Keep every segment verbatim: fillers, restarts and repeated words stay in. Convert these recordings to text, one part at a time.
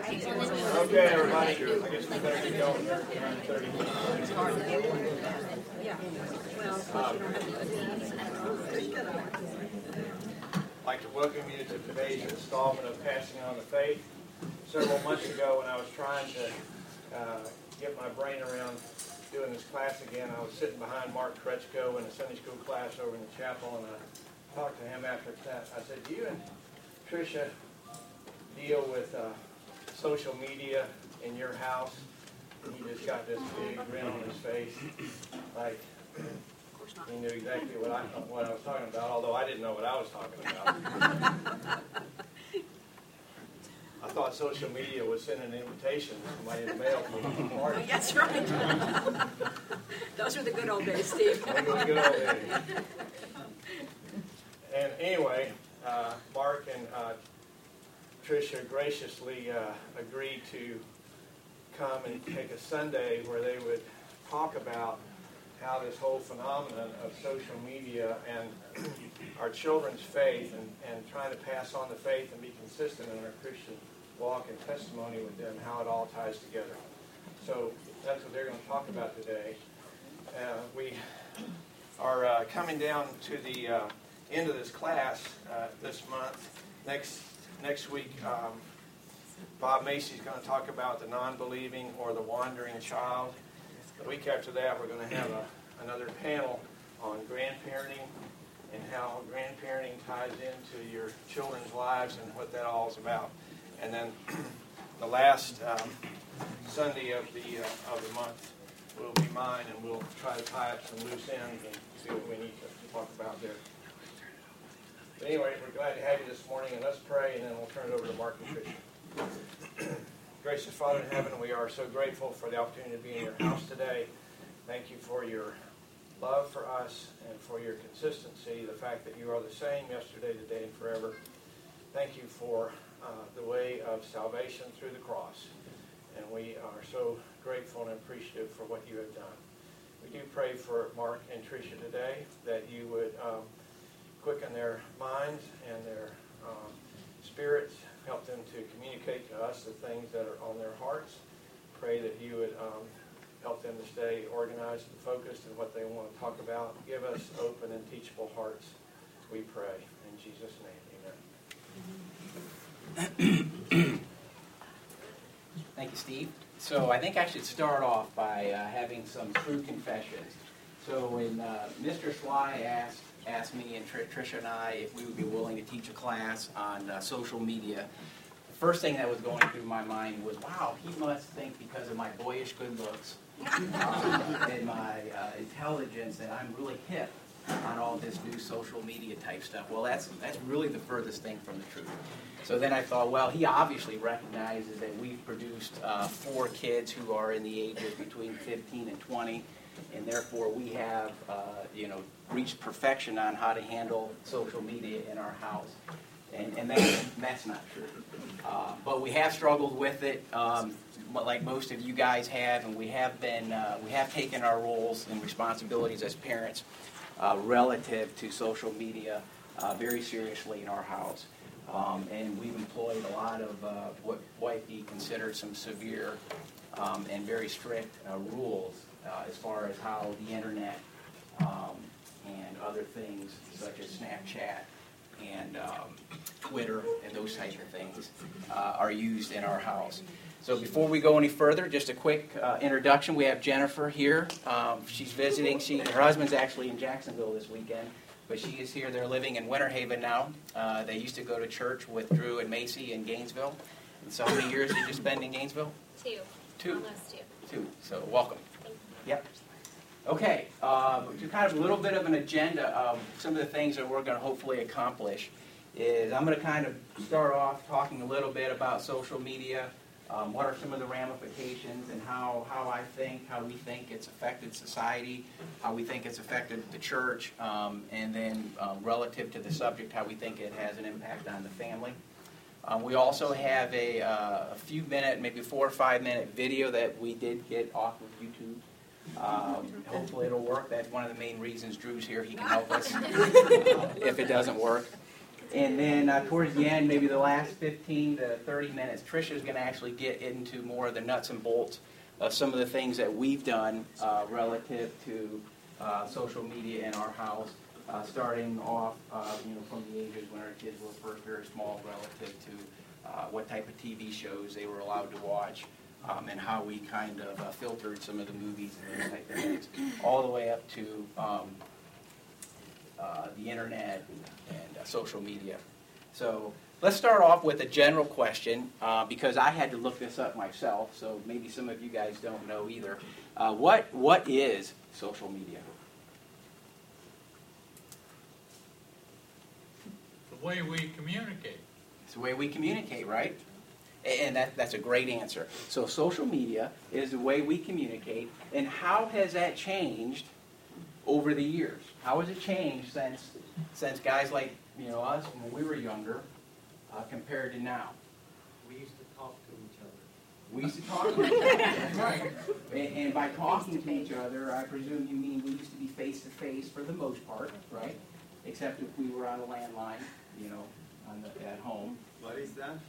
Okay, everybody, I guess we better get going. I'd like to welcome you to today's installment of Passing on the Faith. Several months ago, when I was trying to uh, get my brain around doing this class again, I was sitting behind Mark Kretschko in a Sunday school class over in the chapel, and I talked to him after that. I said, "Do you and Tricia deal with uh, social media in your house?" And he just got this big grin on his face, like he knew exactly what I what I was talking about, although I didn't know what I was talking about. I thought social media was sending an invitation to somebody in the mail to a party. That's right. Those were the good old days, Steve. Those were the good old days. And anyway, uh, Mark and uh, Tricia graciously uh, agreed to come and take a Sunday where they would talk about how this whole phenomenon of social media and our children's faith and, and trying to pass on the faith and be consistent in our Christian walk and testimony with them, how it all ties together. So that's what they're going to talk about today. Uh, we are uh, coming down to the uh, end of this class uh, this month. Next next week, um, Bob Macy's going to talk about the non-believing or the wandering child. The week after that, we're going to have a, another panel on grandparenting and how grandparenting ties into your children's lives and what that all is about. And then the last um, Sunday of the uh, of the month will be mine, and we'll try to tie up some loose ends and see what we need to talk about there. But anyway, we're glad to have you this morning, and let's pray, and then we'll turn it over to Mark and Tricia. Gracious Father in heaven, we are so grateful for the opportunity to be in your house today. Thank you for your love for us and for your consistency, the fact that you are the same yesterday, today, and forever. Thank you for uh, the way of salvation through the cross. And we are so grateful and appreciative for what you have done. We do pray for Mark and Tricia today, that you would um, quicken their minds and their um, spirits, help them to communicate to us the things that are on their hearts. Pray that you would um, help them to stay organized and focused in what they want to talk about. Give us open and teachable hearts, we pray. In Jesus' name, amen. Thank you, Steve. So I think I should start off by uh, having some true confessions. So when uh, Mister Sly asked asked me and Tr- Tricia and I if we would be willing to teach a class on uh, social media, the first thing that was going through my mind was, wow, he must think because of my boyish good looks um, and my uh, intelligence that I'm really hip on all this new social media type stuff. Well, that's that's really the furthest thing from the truth. So then I thought, well, he obviously recognizes that we've produced uh, four kids who are in the ages between fifteen and twenty, and therefore we have, uh, you know, reached perfection on how to handle social media in our house. And, and that, that's not true. Uh, but we have struggled with it, um, like most of you guys have, and we have been, uh, we have taken our roles and responsibilities as parents uh, relative to social media uh, very seriously in our house. Um, and we've employed a lot of uh, what might be considered some severe um, and very strict uh, rules uh, as far as how the internet um, and other things such as Snapchat and um, Twitter and those types of things uh, are used in our house. So before we go any further, just a quick uh, introduction. We have Jennifer here. Um, she's visiting. She, her husband's actually in Jacksonville this weekend. But she is here. They're living in Winter Haven now. Uh, they used to go to church with Drew and Macy in Gainesville. And so how many years did you spend in Gainesville? Two. Two? Almost two. Two. So welcome. Thank you. Yep. Okay. Uh, to kind of a little bit of an agenda of some of the things that we're going to hopefully accomplish is I'm going to kind of start off talking a little bit about social media. Um, what are some of the ramifications and how, how I think, how we think it's affected society, how we think it's affected the church, um, and then um, relative to the subject, how we think it has an impact on the family. Um, we also have a, uh, a few minute, maybe four or five minute video that we did get off of YouTube. Um, hopefully it'll work. That's one of the main reasons Drew's here. He can help us uh, if it doesn't work. And then uh, towards the end, maybe the last fifteen to thirty minutes, Trisha's going to actually get into more of the nuts and bolts of some of the things that we've done uh, relative to uh, social media in our house, uh, starting off uh, you know, from the ages when our kids were first very small relative to uh, what type of T V shows they were allowed to watch, um, and how we kind of uh, filtered some of the movies and those type of things, all the way up to um, uh, the internet and uh, social media. So let's start off with a general question, uh, because I had to look this up myself, so maybe some of you guys don't know either. Uh, what What is social media? The way we communicate. It's the way we communicate, right? And that, that's a great answer. So social media is the way we communicate, and how has that changed over the years? How has it changed since since guys like you know us when we were younger uh, compared to now? We used to talk to each other. We used to talk to each other. That's right. And, and by talking to each other, I presume you mean we used to be face to face for the most part, right? Except if we were on a landline, you know, on the, at home. What is that?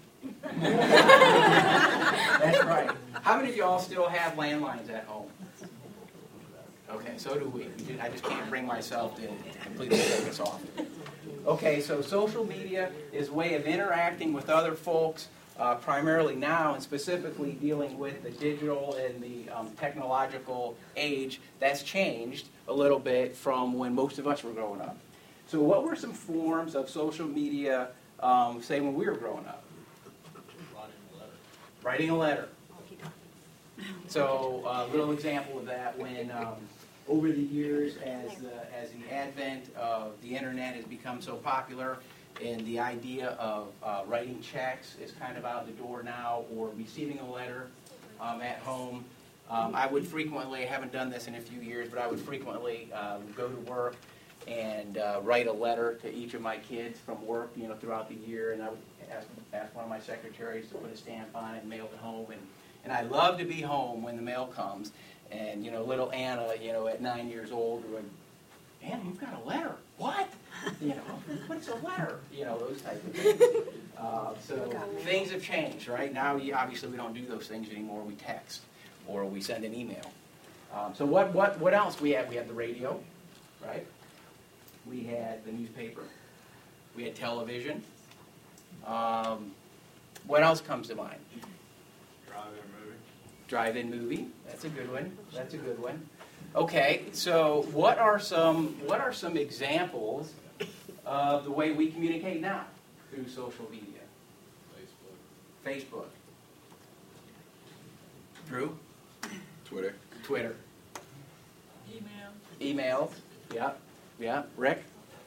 That's right. How many of y'all still have landlines at home? Okay, so do we. I just can't bring myself to completely take this off. Okay, so social media is a way of interacting with other folks, uh, primarily now, and specifically dealing with the digital and the um, technological age. That's changed a little bit from when most of us were growing up. So what were some forms of social media, um, say, when we were growing up? Writing a letter. So a uh, little example of that, when um, over the years, as the, as the advent of the internet has become so popular, and the idea of uh, writing checks is kind of out the door now, or receiving a letter um, at home. Um, I would frequently, I haven't done this in a few years, but I would frequently uh, go to work and uh, write a letter to each of my kids from work, you know, throughout the year, and I would ask, ask one of my secretaries to put a stamp on it and mail it home, and, and I love to be home when the mail comes, and, you know, little Anna, you know, at nine years old, would, Anna, you've got a letter. What? You know, what's a letter? You know, those type of things. Uh, so things have changed, right? Now, you, obviously, we don't do those things anymore. We text, or we send an email. Um, so what, what, what else we had? We had the radio, right? We had the newspaper. We had television. Um, what else comes to mind? Drive-in movie. Drive-in movie. That's a good one. That's a good one. Okay, so what are some what are some examples of the way we communicate now through social media? Facebook. Facebook. Drew? Twitter. Twitter. Email. Emails. Yeah. Yeah. Rick?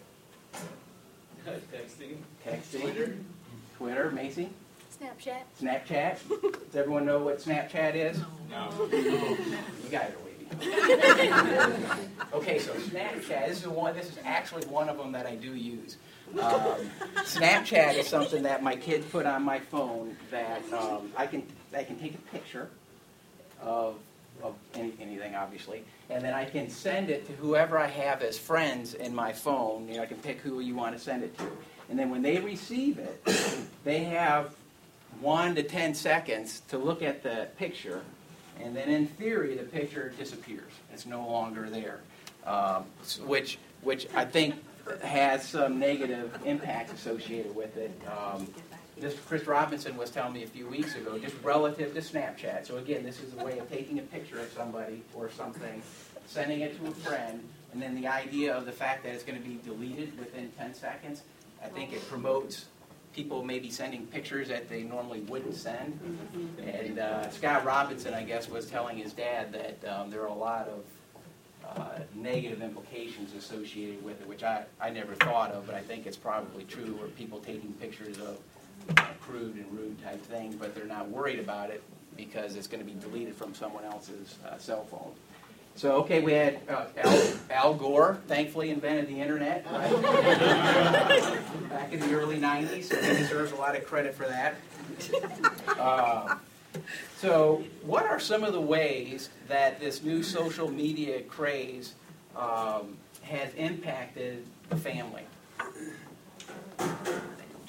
Texting. Texting. Twitter. Twitter. Macy? Snapchat. Snapchat. Does everyone know what Snapchat is? No. You guys are waving. Okay, so Snapchat. This is one. This is actually one of them that I do use. Um, Snapchat is something that my kids put on my phone that um, I can I can take a picture of of any, anything, obviously, and then I can send it to whoever I have as friends in my phone. You know, I can pick who you want to send it to, and then when they receive it, they have one to ten seconds to look at the picture, and then in theory, the picture disappears. It's no longer there, um, which which I think has some negative impact associated with it. Um, this Chris Robinson was telling me a few weeks ago, just relative to Snapchat. So again, this is a way of taking a picture of somebody or something, sending it to a friend, and then the idea of the fact that it's going to be deleted within ten seconds, I think it promotes people maybe sending pictures that they normally wouldn't send. And uh, Scott Robinson, I guess, was telling his dad that um, there are a lot of uh, negative implications associated with it, which I, I never thought of, but I think it's probably true, where people taking pictures of uh, crude and rude type things, but they're not worried about it because it's going to be deleted from someone else's uh, cell phone. So, okay, we had uh, Al, Al Gore, thankfully invented the internet, right? Back in the early nineties, so he deserves a lot of credit for that. Uh, so, what are some of the ways that this new social media craze um, has impacted the family?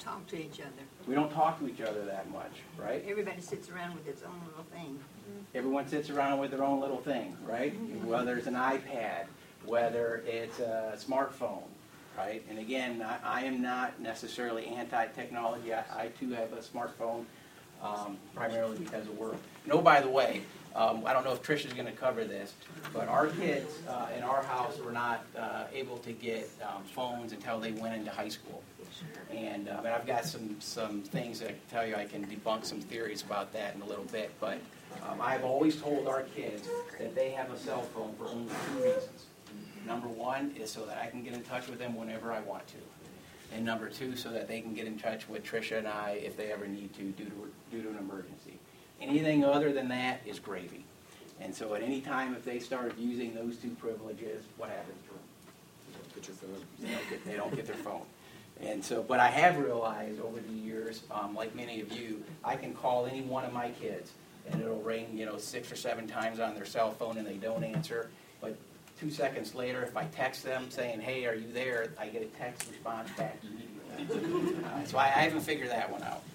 talk to each other. We don't talk to each other that much, right? Everybody sits around with its own little thing. Everyone sits around with their own little thing, right? Whether it's an iPad, whether it's a smartphone, right? And again, I, I am not necessarily anti-technology. I, I too have a smartphone, um, primarily because of work. No, by the way, um, I don't know if Trish is going to cover this, but our kids uh, in our house were not uh, able to get um, phones until they went into high school. And, um, and I've got some, some things that I can tell you. I can debunk some theories about that in a little bit. But um, I've always told our kids that they have a cell phone for only two reasons. Number one is so that I can get in touch with them whenever I want to. And number two, so that they can get in touch with Tricia and I if they ever need to due to, due to an emergency. Anything other than that is gravy. And so at any time if they start using those two privileges, what happens to them? Get your phone. They don't get, they don't get their phone. And so, but I have realized over the years, um, like many of you, I can call any one of my kids, and it'll ring, you know, six or seven times on their cell phone, and they don't answer. But two seconds later, if I text them saying, "Hey, are you there?" I get a text response back immediately. Uh, so I, I haven't figured that one out.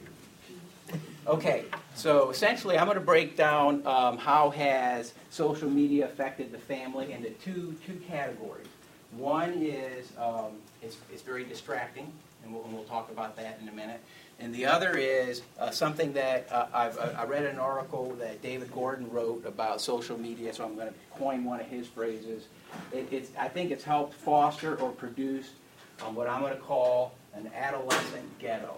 Okay, so essentially, I'm going to break down um, how has social media affected the family into two two categories. One is um, it's, it's very distracting, and we'll, and we'll talk about that in a minute. And the other is uh, something that uh, I've, I read an article that David Gordon wrote about social media, so I'm going to coin one of his phrases. It, it's, I think it's helped foster or produce um, what I'm going to call an adolescent ghetto.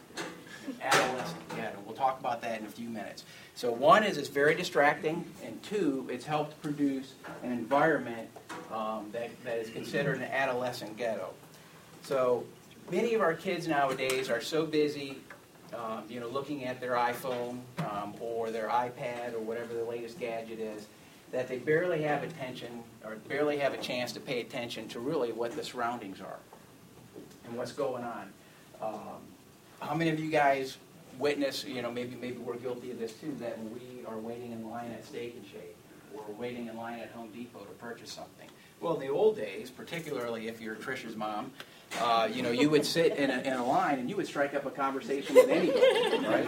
Adolescent ghetto. We'll talk about that in a few minutes. So one is it's very distracting, and two, it's helped produce an environment um, that, that is considered an adolescent ghetto. So many of our kids nowadays are so busy, um, you know, looking at their iPhone um, or their iPad or whatever the latest gadget is, that they barely have attention or barely have a chance to pay attention to really what the surroundings are and what's going on. Um, how many of you guys witness, you know, maybe maybe we're guilty of this too, that when we are waiting in line at Steak and Shake or waiting in line at Home Depot to purchase something? Well, in the old days, particularly if you're Tricia's mom, Uh, you know, you would sit in a, in a line and you would strike up a conversation with anybody, right?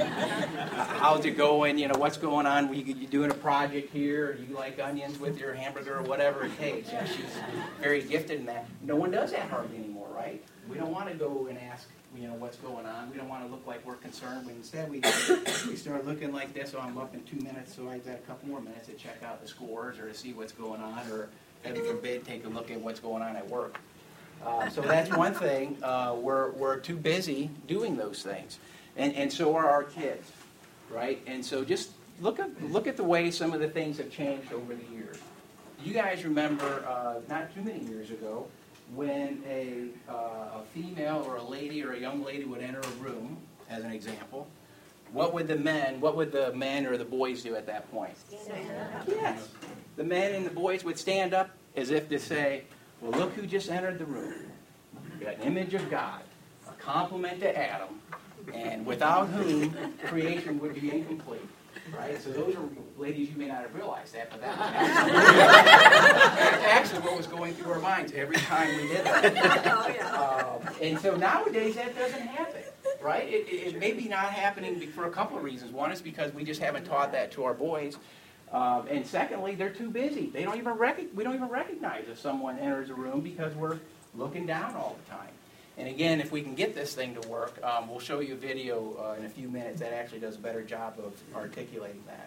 How's it going? You know, what's going on? Were you, you doing a project here? Or you like onions with your hamburger or whatever it takes? You know, she's very gifted in that. No one does that hardly anymore, right? We don't want to go and ask, you know, what's going on. We don't want to look like we're concerned. We, instead, we, we start looking like this. Oh, I'm up in two minutes, so I've got a couple more minutes to check out the scores or to see what's going on or, heaven forbid, take a look at what's going on at work. Uh, so that's one thing. Uh, we're, we're too busy doing those things. And, and so are our kids, right? And so just look at, look at the way some of the things have changed over the years. You guys remember uh, not too many years ago when a, uh, a female or a lady or a young lady would enter a room, as an example, what would the men, what would the men or the boys do at that point? Stand up. Yes. The men and the boys would stand up as if to say, well, look who just entered the room. We got an image of God, a compliment to Adam, and without whom creation would be incomplete. Right? So those are, ladies, you may not have realized that, but that was actually, that's actually what was going through our minds every time we did that. Oh, yeah. Um, and so nowadays that doesn't happen, right? It, it, it may be not happening for a couple of reasons. One is because we just haven't taught that to our boys. Um, and secondly, they're too busy. They don't even rec- we don't even recognize if someone enters a room because we're looking down all the time. And again, if we can get this thing to work, um, we'll show you a video uh, in a few minutes that actually does a better job of articulating that.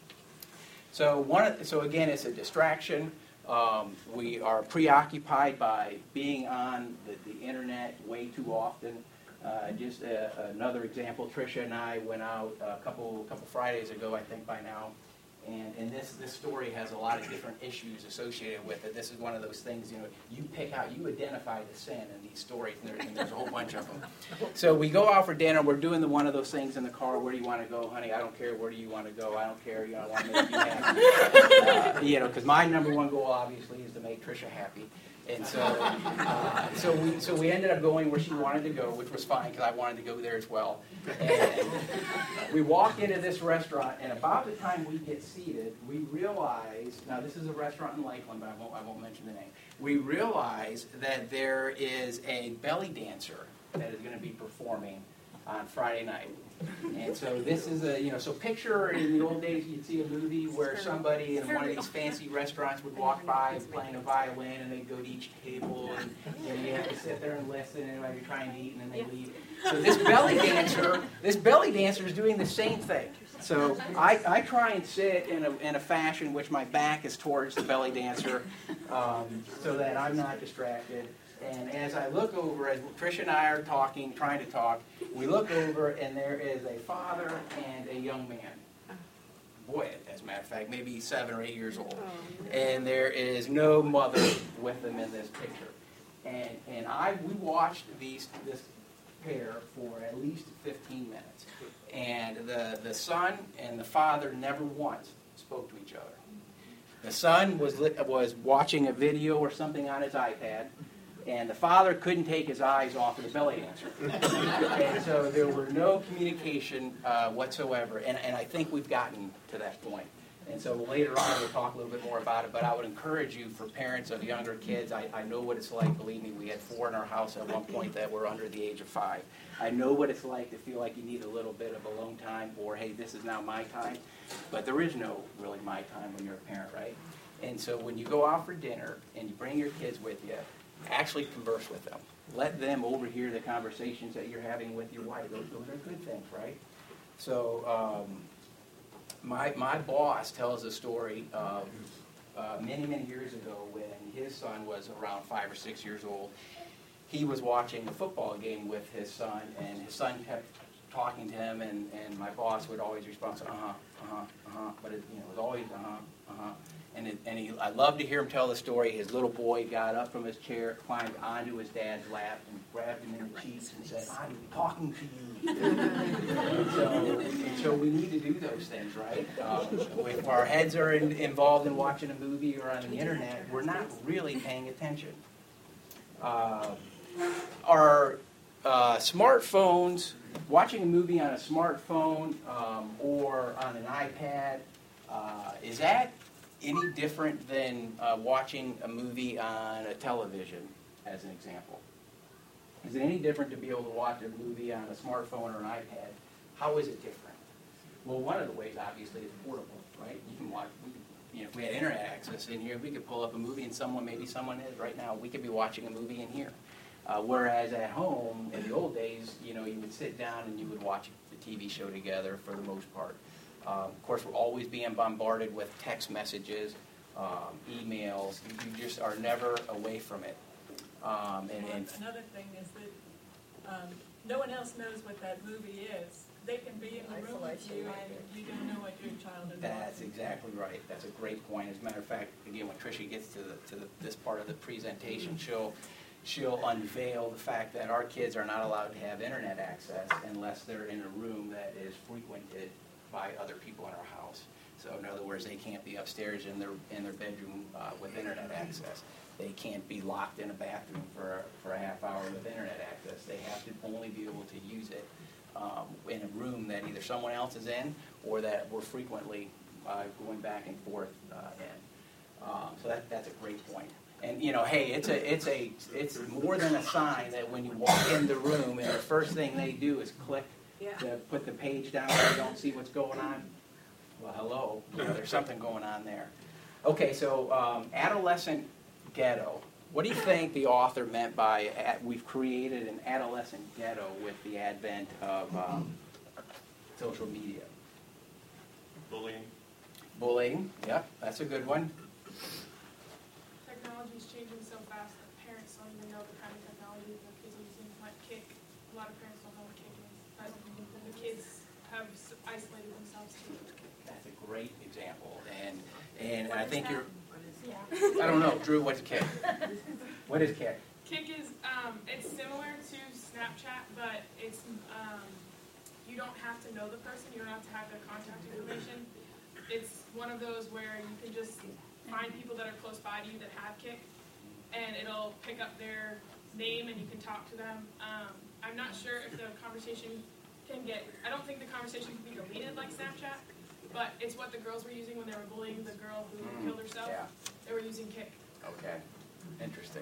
So one, of, so again, it's a distraction. Um, we are preoccupied by being on the, the internet way too often. Uh, just a, another example, Tricia and I went out a couple couple Fridays ago, I think by now. And, and this, this story has a lot of different issues associated with it. This is one of those things, you know, you pick out, you identify the sin in these stories, and, there, and there's a whole bunch of them. So we go out for dinner. We're doing the, one of those things in the car. Where do you want to go, honey? I don't care. Where do you want to go? I don't care. You know, I want to make you happy. Uh, you know, because my number one goal, obviously, is to make Tricia happy. And so, uh, so we so we ended up going where she wanted to go, which was fine because I wanted to go there as well. And we walk into this restaurant, and about the time we get seated, we realize, now this is a restaurant in Lakeland, but I won't I won't mention the name. We realize that there is a belly dancer that is going to be performing on Friday night. And so this is a, you know, so picture in the old days you'd see a movie where somebody in one of these fancy restaurants would walk by playing a violin and they'd go to each table and you know, you have to sit there and listen and while you're trying to eat and then they leave. So this belly dancer, this belly dancer is doing the same thing. So I, I try and sit in a, in a fashion which my back is towards the belly dancer um, so that I'm not distracted. And as I look over, as Tricia and I are talking, trying to talk, we look over and there is a father and a young man. Boy, as a matter of fact, maybe seven or eight years old. And there is no mother with them in this picture. And and I we watched these this pair for at least fifteen minutes. And the, the son and the father never once spoke to each other. The son was li- was watching a video or something on his iPad. And the father couldn't take his eyes off of the belly dancer. And so there were no communication uh, whatsoever. And, and I think we've gotten to that point. And so later on we'll talk a little bit more about it. But I would encourage you, for parents of younger kids, I, I know what it's like. Believe me, we had four in our house at one point that were under the age of five. I know what it's like to feel like you need a little bit of alone time, or, hey, this is now my time. But there is no really my time when you're a parent, right? And so when you go out for dinner and you bring your kids with you, actually converse with them. Let them overhear the conversations that you're having with your wife. Those, those are good things, right? So um, my my boss tells a story of uh, many, many years ago when his son was around five or six years old. He was watching a football game with his son, and his son kept talking to him, and, and my boss would always respond, uh-huh, uh-huh, uh-huh, but it, you know, it was always uh-huh, uh-huh. And, it, and he, I love to hear him tell the story. His little boy got up from his chair, climbed onto his dad's lap, and grabbed him in the cheeks and said, I'm talking to you. and, so, and so we need to do those things, right? Um, if our heads are in, involved in watching a movie or on the internet, we're not really paying attention. Uh, our uh, smartphones, watching a movie on a smartphone um, or on an iPad, uh, is that any different than uh, watching a movie on a television, as an example? Is it any different to be able to watch a movie on a smartphone or an iPad? How is it different? Well, one of the ways, obviously, is portable, right? You can watch, we could, you know, if we had internet access in here, we could pull up a movie and someone, maybe someone is right now, we could be watching a movie in here. Uh, whereas at home, in the old days, you know, you would sit down and you would watch the T V show together for the most part. Um, of course, we're always being bombarded with text messages, um, emails. You, you just are never away from it. Um, and, and another thing is that um, no one else knows what that movie is. They can be in the room with you, and you don't know what your child is watching. That's exactly right. That's a great point. As a matter of fact, again, when Tricia gets to the to the, this part of the presentation, she'll she'll unveil the fact that our kids are not allowed to have internet access unless they're in a room that is frequented by other people in our house. So in other words, they can't be upstairs in their in their bedroom uh, with internet access. They can't be locked in a bathroom for for a half hour with internet access. They have to only be able to use it um, in a room that either someone else is in or that we're frequently uh, going back and forth uh, in. Um, so that that's a great point. And you know, hey, it's a it's a it's more than a sign that when you walk in the room and the first thing they do is click Yeah. to put the page down so you don't see what's going on. Well, hello, you know, there's something going on there. Okay, so um, adolescent ghetto. What do you think the author meant by ad, we've created an adolescent ghetto with the advent of um, social media? Bullying. Bullying, yep, that's a good one. Technology's changing so fast that parents don't even know the kind of technology their kids are using, like Kik. A lot of parents don't know what Kik is. But the kids have s- isolated themselves too. That's a great example, and and I think you're. Yeah. I don't know, Drew. What's Kik? What is Kik? Kik is, um, it's similar to Snapchat, but it's, um, you don't have to know the person. You don't have to have their contact information. It's one of those where you can just find people that are close by to you that have Kik, and it'll pick up their name and you can talk to them. Um, I'm not sure if the conversation can get, I don't think the conversation can be deleted like Snapchat, but it's what the girls were using when they were bullying the girl who Mm, killed herself. yeah. They were using Kik. Okay, interesting.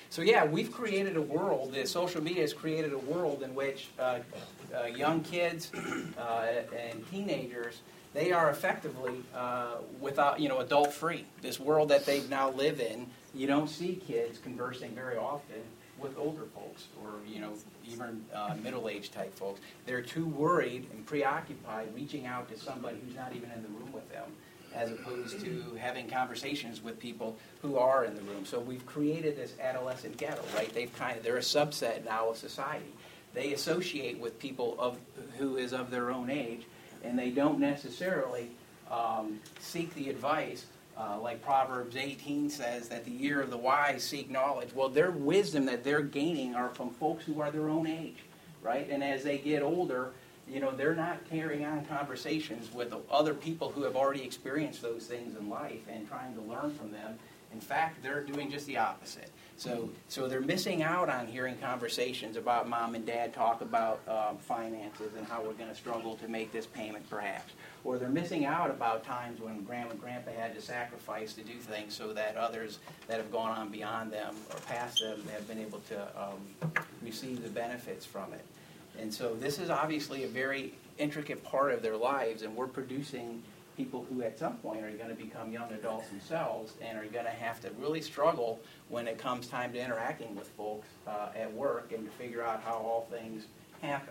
So yeah, we've created a world, the social media has created a world in which uh, uh, young kids uh, and teenagers, they are effectively uh, without, you know, adult-free. This world that they now live in, you don't see kids conversing very often with older folks or, you know, even uh, middle-aged type folks. They're too worried and preoccupied reaching out to somebody who's not even in the room with them, as opposed to having conversations with people who are in the room. So we've created this adolescent ghetto, right? They've kind of, they're a subset now of society. They associate with people of who is of their own age, and they don't necessarily um, seek the advice, uh, like Proverbs eighteen says, that the ear of the wise seek knowledge. Well, their wisdom that they're gaining are from folks who are their own age, right? And as they get older, you know, they're not carrying on conversations with other people who have already experienced those things in life and trying to learn from them. In fact, they're doing just the opposite. So, so they're missing out on hearing conversations about mom and dad talk about um, finances and how we're going to struggle to make this payment, perhaps. Or they're missing out about times when grandma and grandpa had to sacrifice to do things so that others that have gone on beyond them or past them have been able to um, receive the benefits from it. And so this is obviously a very intricate part of their lives, and we're producing people who at some point are going to become young adults themselves and are going to have to really struggle when it comes time to interacting with folks uh, at work and to figure out how all things happen.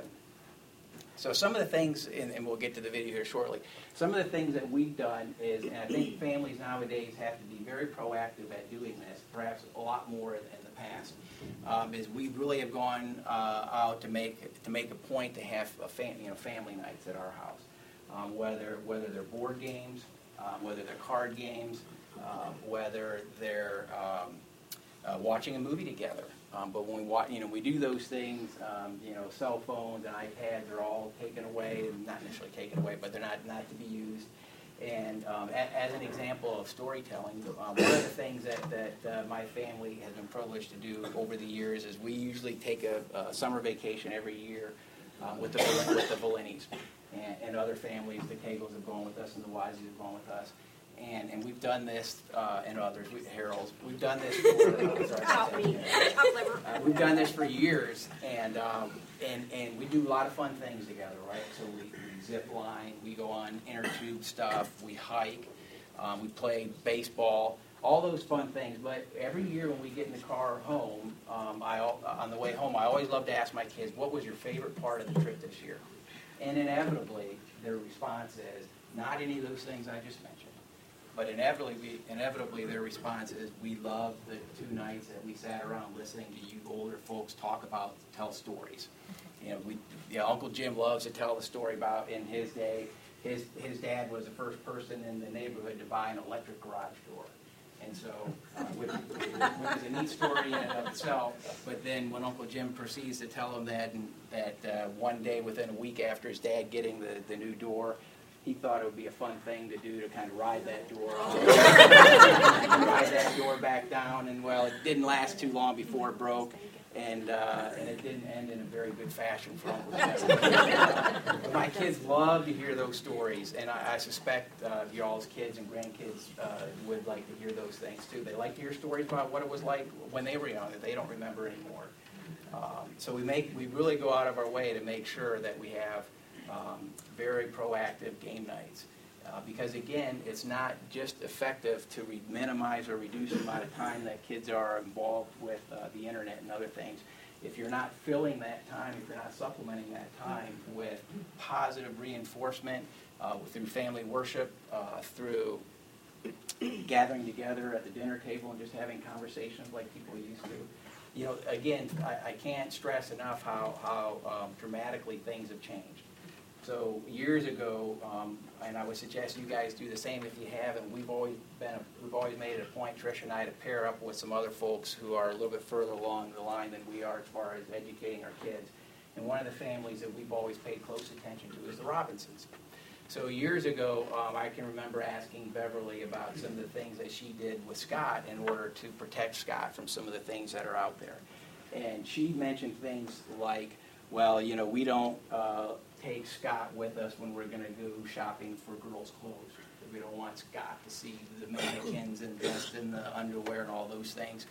So some of the things, and, and we'll get to the video here shortly, some of the things that we've done is, and I think families nowadays have to be very proactive at doing this, perhaps a lot more in, in the past, um, is we really have gone uh, out to make to make a point to have a fam- you know family nights at our house. Um, whether whether they're board games, uh, whether they're card games, um, whether they're um, uh, watching a movie together. Um, but when we watch, you know, we do those things. Um, you know, cell phones and iPads are all taken away, not necessarily taken away, but they're not not to be used. And um, a, as an example of storytelling, um, one of the things that that uh, my family has been privileged to do over the years is we usually take a, a summer vacation every year um, with the with the Vallinis. And, and other families, the Kegels have gone with us, and the Wiseys have gone with us, and and we've done this, uh, and others, we, Harold's, we've done this for, uh, sorry, Chop meat, chop liver. uh, we've done this for years, and um, and and we do a lot of fun things together, right? So we, we zip line, we go on inner tube stuff, we hike, um, we play baseball, all those fun things. But every year when we get in the car home, um, I on the way home, I always love to ask my kids, what was your favorite part of the trip this year? And inevitably, their response is, not any of those things I just mentioned. But inevitably, we, inevitably their response is, we love the two nights that we sat around listening to you older folks talk about, tell stories. You know, we, you know, Uncle Jim loves to tell the story about, in his day, his, his dad was the first person in the neighborhood to buy an electric garage door. And so, uh, which, which is a neat story in and of itself. But then when Uncle Jim proceeds to tell him that, and that uh, one day within a week after his dad getting the, the new door, he thought it would be a fun thing to do to kind of ride that door off, ride that door back down. And well, it didn't last too long before it broke. And uh, and it didn't end in a very good fashion for Uncle Jim. uh, my kids love to hear those stories, and I, I suspect uh, y'all's kids and grandkids uh, would like to hear those things too. They like to hear stories about what it was like when they were young that they don't remember anymore. Um, so we make we really go out of our way to make sure that we have um, very proactive game nights. Uh, because again, it's not just effective to re- minimize or reduce the amount of time that kids are involved with uh, the internet and other things. If you're not filling that time, if you're not supplementing that time with positive reinforcement uh, through family worship, uh, through gathering together at the dinner table and just having conversations like people used to. You know, again, I, I can't stress enough how, how um, dramatically things have changed. So years ago, um, and I would suggest you guys do the same if you haven't. We've always been, a, we've always made it a point, Trish and I, to pair up with some other folks who are a little bit further along the line than we are as far as educating our kids. And one of the families that we've always paid close attention to is the Robinsons. So years ago, um, I can remember asking Beverly about some of the things that she did with Scott in order to protect Scott from some of the things that are out there. And she mentioned things like, well, you know, we don't uh, take Scott with us when we're going to go shopping for girls' clothes. We don't want Scott to see the mannequins and dressed in the underwear and all those things.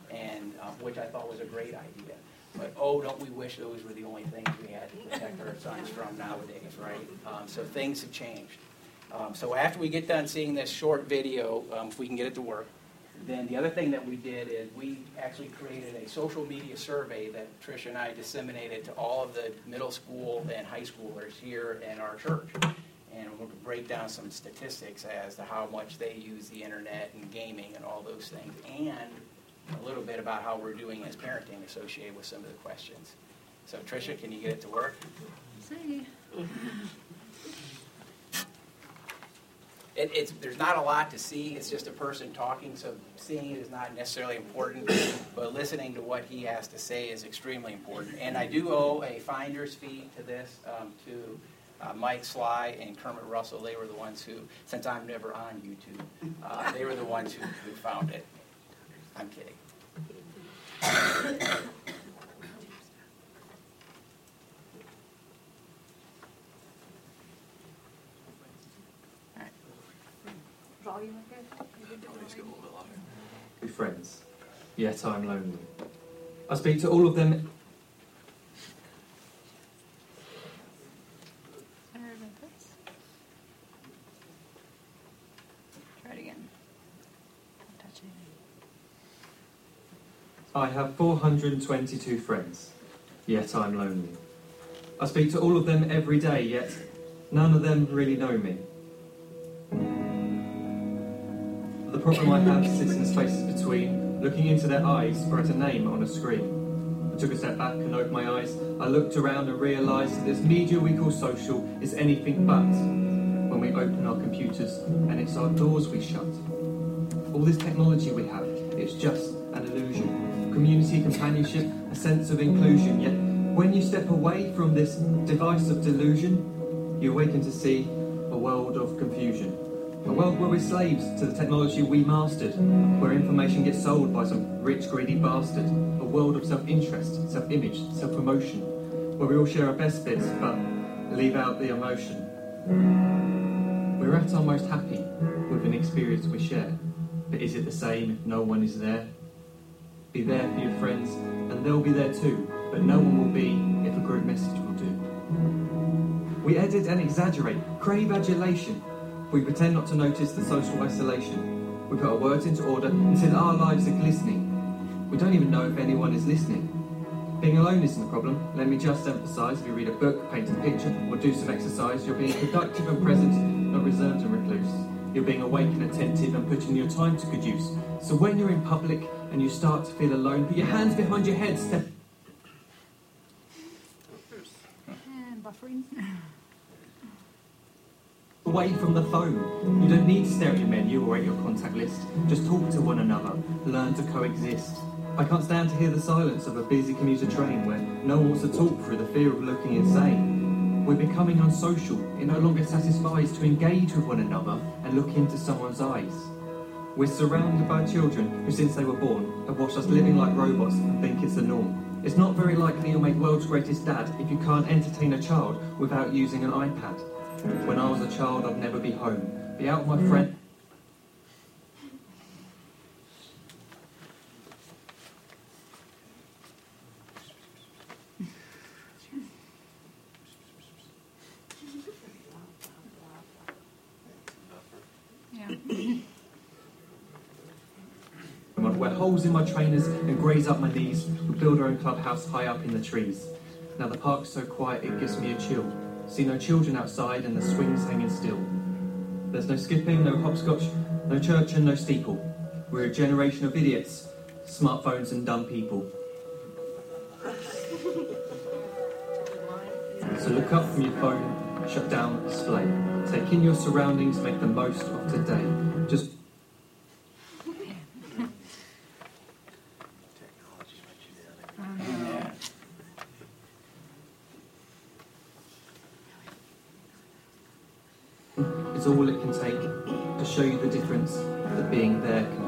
and um, which I thought was a great idea. But oh, don't we wish those were the only things we had to protect our sons from nowadays, right? Um, so things have changed. Um, so after we get done seeing this short video, um, if we can get it to work, then the other thing that we did is we actually created a social media survey that Tricia and I disseminated to all of the middle school and high schoolers here in our church. And we're going to break down some statistics as to how much they use the internet and gaming and all those things, and a little bit about how we're doing as parenting associated with some of the questions. So Tricia, can you get it to work? See. It, it's, there's not a lot to see. It's just a person talking, so seeing it is not necessarily important, but listening to what he has to say is extremely important. And I do owe a finder's fee to this um, to uh, Mike Sly and Kermit Russell. They were the ones who, since I'm never on YouTube, uh, they were the ones who, who found it. I'm kidding. Good friends, yet I'm lonely. I speak to all of them. Try it again. Touch it. I have four hundred twenty-two friends, yet I'm lonely. I speak to all of them every day, yet none of them really know me. The problem I have sits in the spaces between looking into their eyes or at a name on a screen. I took a step back and opened my eyes. I looked around and realised that this media we call social is anything but when we open our computers and it's our doors we shut. All this technology we have, it's just an illusion. Community, companionship, a sense of inclusion. Yet when you step away from this device of delusion, you awaken to see a world of confusion. A world where we're slaves to the technology we mastered, where information gets sold by some rich, greedy bastard. A world of self-interest, self-image, self-promotion, where we all share our best bits but leave out the emotion. We're at our most happy with an experience we share, but is it the same if no one is there? Be there for your friends, and they'll be there too, but no one will be if a group message will do. We edit and exaggerate, crave adulation. We pretend not to notice the social isolation. We put our words into order until our lives are glistening. We don't even know if anyone is listening. Being alone isn't a problem. Let me just emphasise, if you read a book, paint a picture, or do some exercise, you're being productive and present, not reserved and recluse. You're being awake and attentive and putting your time to good use. So when you're in public and you start to feel alone, put your hands behind your head, step... And buffering. away from the phone. You don't need to stare at your menu or at your contact list. Just talk to one another. Learn to coexist. I can't stand to hear the silence of a busy commuter train where no one wants to talk through the fear of looking insane. We're becoming unsocial. It no longer satisfies to engage with one another and look into someone's eyes. We're surrounded by children who, since they were born, have watched us living like robots and think it's the norm. It's not very likely you'll make world's greatest dad if you can't entertain a child without using an iPad. When I was a child, I'd never be home. Be out with my friend. I'd wear holes in my trainers and graze up my knees. We build our own clubhouse high up in the trees. Now the park's so quiet it gives me a chill. See no children outside and the swings hanging still. There's no skipping, no hopscotch, no church and no steeple. We're a generation of idiots, smartphones and dumb people. So look up from your phone, shut down the display. Take in your surroundings, make the most of today. Just is all it can take to show you the difference that being there can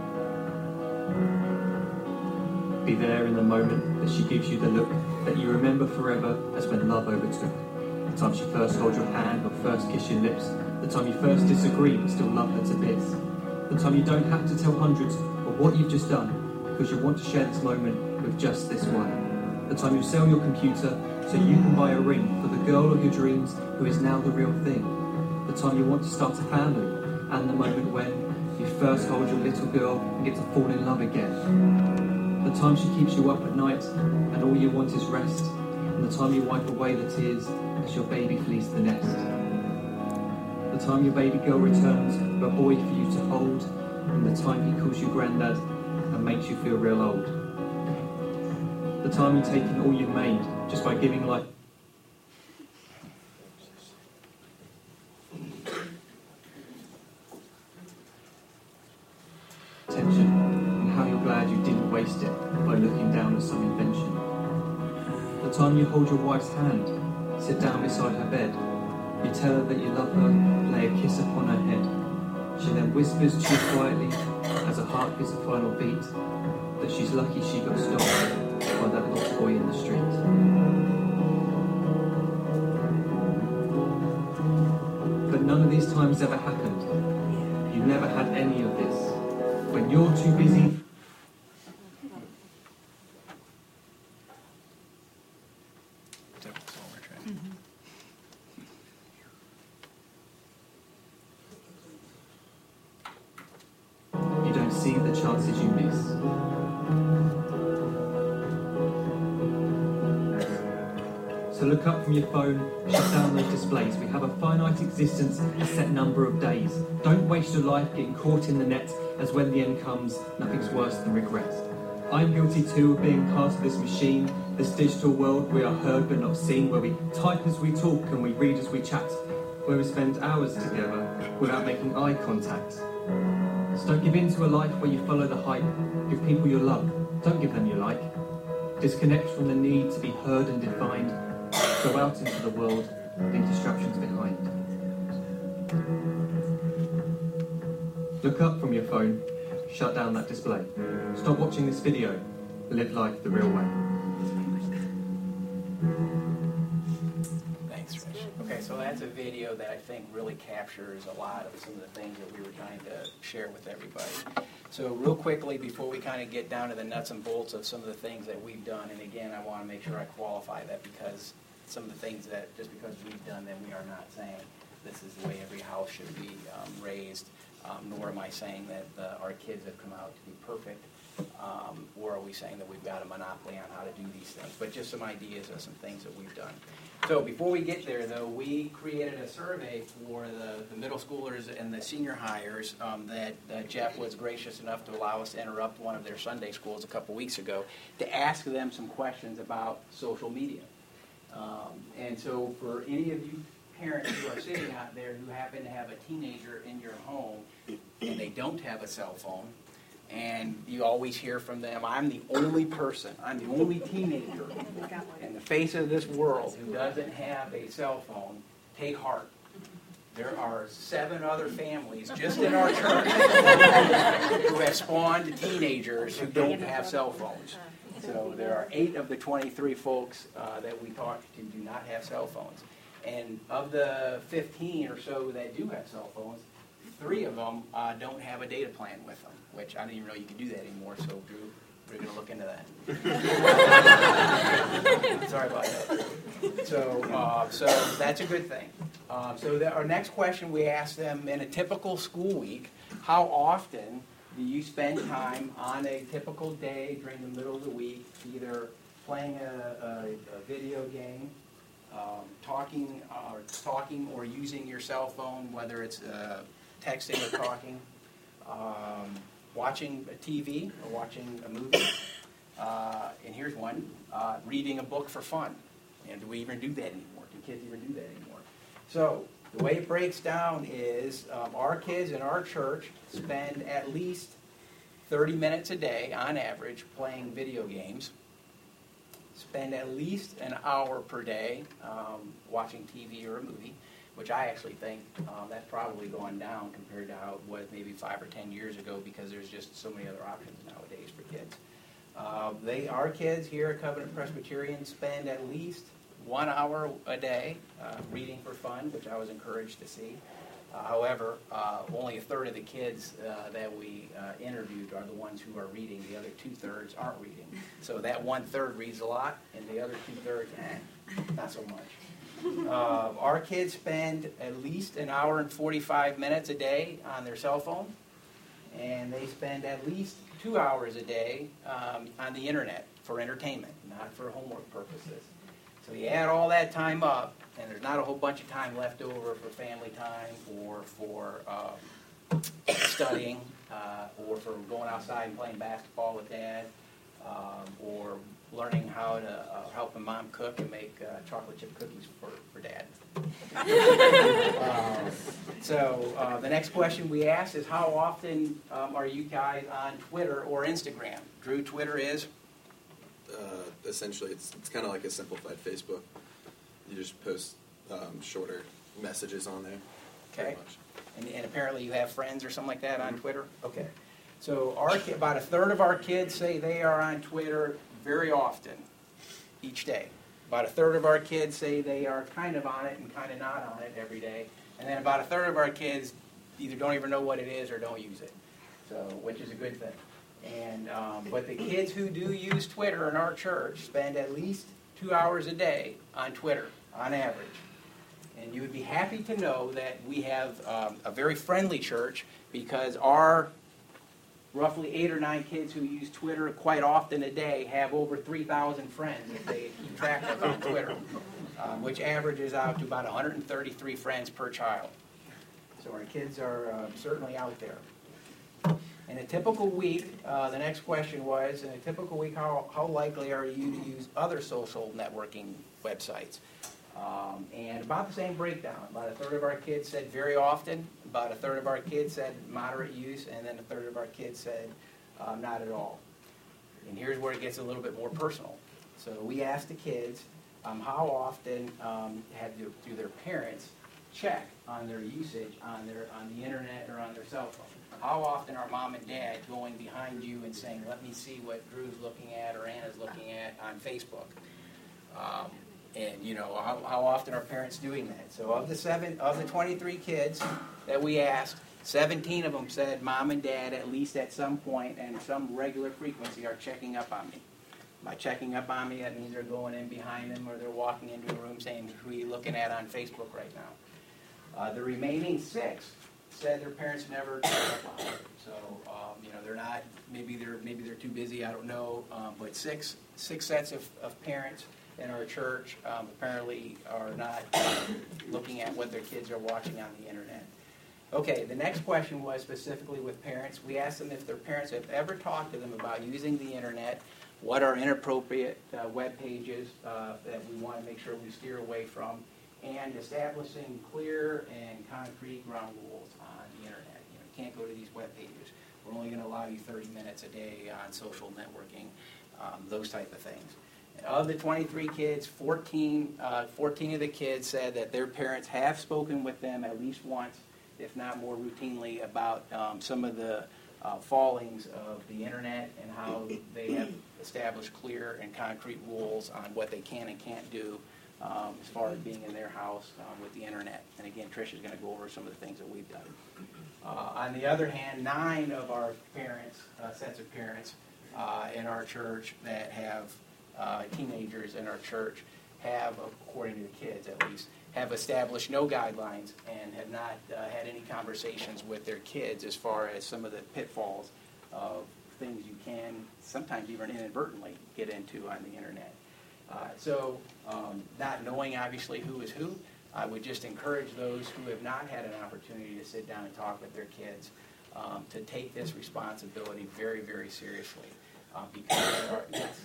make. Be there in the moment that she gives you the look that you remember forever as when love overtook. The time she first holds your hand or first kiss your lips. The time you first disagree but still love her to bits. The time you don't have to tell hundreds of what you've just done because you want to share this moment with just this one. The time you sell your computer so you can buy a ring for the girl of your dreams who is now the real thing. The time you want to start a family, and the moment when you first hold your little girl and get to fall in love again. The time she keeps you up at night and all you want is rest, and the time you wipe away the tears as your baby flees the nest. The time your baby girl returns with a boy for you to hold, and the time he calls you granddad and makes you feel real old. The time you take in all you've made just by giving life. Attention, and how you're glad you didn't waste it by looking down at some invention. The time you hold your wife's hand, sit down beside her bed, you tell her that you love her, lay a kiss upon her head. She then whispers to you quietly, as her heart gives a final beat, that she's lucky she got stopped by that little boy in the street. But none of these times ever happened. You never had any of this. When you're too busy. You don't see the chances you miss. So look up from your phone, shut down those displays. We have a finite existence, a set number of days. Don't waste your life getting caught in the net, as when the end comes, nothing's worse than regret. I'm guilty too of being part of this machine, this digital world we are heard but not seen, where we type as we talk and we read as we chat, where we spend hours together without making eye contact. So don't give in to a life where you follow the hype. Give people your love, don't give them your like. Disconnect from the need to be heard and defined. Go out into the world, leave distractions behind. Look up from your phone, shut down that display. Stop watching this video, live life the real way. Thanks, Rich. Okay, so that's a video that I think really captures a lot of some of the things that we were trying to share with everybody. So real quickly, before we kind of get down to the nuts and bolts of some of the things that we've done, and again, I want to make sure I qualify that, because some of the things that just because we've done them, we are not saying this is the way every house should be um, raised, um, nor am I saying that uh, our kids have come out to be perfect, um, or are we saying that we've got a monopoly on how to do these things, but just some ideas of some things that we've done. So before we get there, though, we created a survey for the, the middle schoolers and the senior hires um, that uh, Jeff was gracious enough to allow us to interrupt one of their Sunday schools a couple weeks ago to ask them some questions about social media. Um, and so for any of you parents who are sitting out there who happen to have a teenager in your home and they don't have a cell phone, and you always hear from them, I'm the only person, I'm the only teenager in the face of this world who doesn't have a cell phone, take heart. There are seven other families just in our church who have spawned teenagers who don't have cell phones. So there are eight of the twenty-three folks uh, that we talked to do not have cell phones. And of the fifteen or so that do have cell phones, three of them uh, don't have a data plan with them, which I didn't even know you could do that anymore, so Drew, we're going to look into that. Sorry about that. So, uh, so that's a good thing. Uh, so the, our next question, we asked them, in a typical school week, how often do you spend time on a typical day during the middle of the week, either playing a, a, a video game, um, talking, uh, or talking or using your cell phone, whether it's uh, texting or talking, um, watching a T V or watching a movie, uh, and here's one, uh, reading a book for fun. And do we even do that anymore? Do kids even do that anymore? So the way it breaks down is um, our kids in our church spend at least thirty minutes a day, on average, playing video games. Spend at least an hour per day um, watching T V or a movie, which I actually think um, that's probably gone down compared to how it was maybe five or ten years ago, because there's just so many other options nowadays for kids. Uh, they, our kids here at Covenant Presbyterian spend at least one hour a day uh, reading for fun, which I was encouraged to see. Uh, however, uh, only a third of the kids uh, that we uh, interviewed are the ones who are reading. The other two-thirds aren't reading. So that one-third reads a lot, and the other two-thirds, eh, not so much. Uh, our kids spend at least an hour and forty-five minutes a day on their cell phone, and they spend at least two hours a day um, on the internet for entertainment, not for homework purposes. So you add all that time up, and there's not a whole bunch of time left over for family time or for um, studying uh, or for going outside and playing basketball with Dad um, or learning how to uh, help a mom cook and make uh, chocolate chip cookies for, for Dad. um, so uh, the next question we asked is, how often um, are you guys on Twitter or Instagram? Drew, Twitter is? Uh, essentially, it's it's kind of like a simplified Facebook. You just post um, shorter messages on there. Okay. And, and apparently you have friends or something like that on Twitter? Okay. So our ki- about a third of our kids say they are on Twitter very often, each day. About a third of our kids say they are kind of on it and kind of not on it every day. And then about a third of our kids either don't even know what it is or don't use it, so which is a good thing. And um, but the kids who do use Twitter in our church spend at least two hours a day on Twitter, on average. And you would be happy to know that we have um, a very friendly church, because our roughly eight or nine kids who use Twitter quite often a day have over three thousand friends if they keep track of on Twitter, um, which averages out to about one hundred thirty-three friends per child. So our kids are uh, certainly out there. In a typical week, uh, the next question was, in a typical week, how, how likely are you to use other social networking websites? Um, and about the same breakdown. About a third of our kids said very often, about a third of our kids said moderate use, and then a third of our kids said uh, not at all. And here's where it gets a little bit more personal. So we asked the kids um, how often um, had do, do their parents check on their usage on their on the internet or on their cell phone. How often are mom and dad going behind you and saying, let me see what Drew's looking at or Anna's looking at on Facebook? Um, and, you know, how, how often are parents doing that? So of the seven, of the twenty-three kids that we asked, seventeen of them said mom and dad, at least at some point and some regular frequency, are checking up on me. By checking up on me, that means they're going in behind them or they're walking into a room saying, who are you looking at on Facebook right now? Uh, the remaining six said their parents never checked up on them. So, um, you know, they're not, maybe they're maybe they're too busy, I don't know. Um, but six six sets of, of parents in our church um, apparently are not um, looking at what their kids are watching on the internet. Okay, the next question was specifically with parents. We asked them if their parents have ever talked to them about using the internet, what are inappropriate uh, web pages uh, that we want to make sure we steer away from, and establishing clear and concrete ground rules on the internet. You know, you can't go to these web pages. We're only going to allow you thirty minutes a day on social networking, um, those type of things. And of the twenty-three kids, fourteen, uh, fourteen of the kids said that their parents have spoken with them at least once, if not more routinely, about um, some of the uh, fallings of the internet and how they have established clear and concrete rules on what they can and can't do um, as far as being in their house um, with the internet. And again, Trish is going to go over some of the things that we've done. Uh, on the other hand, nine of our parents, uh, sets of parents uh, in our church that have uh, teenagers in our church have, according to the kids at least, have established no guidelines and have not uh, had any conversations with their kids as far as some of the pitfalls of things you can sometimes even inadvertently get into on the internet. Uh, so um, not knowing obviously who is who, I would just encourage those who have not had an opportunity to sit down and talk with their kids um, to take this responsibility very, very seriously. Uh, because there are, yes.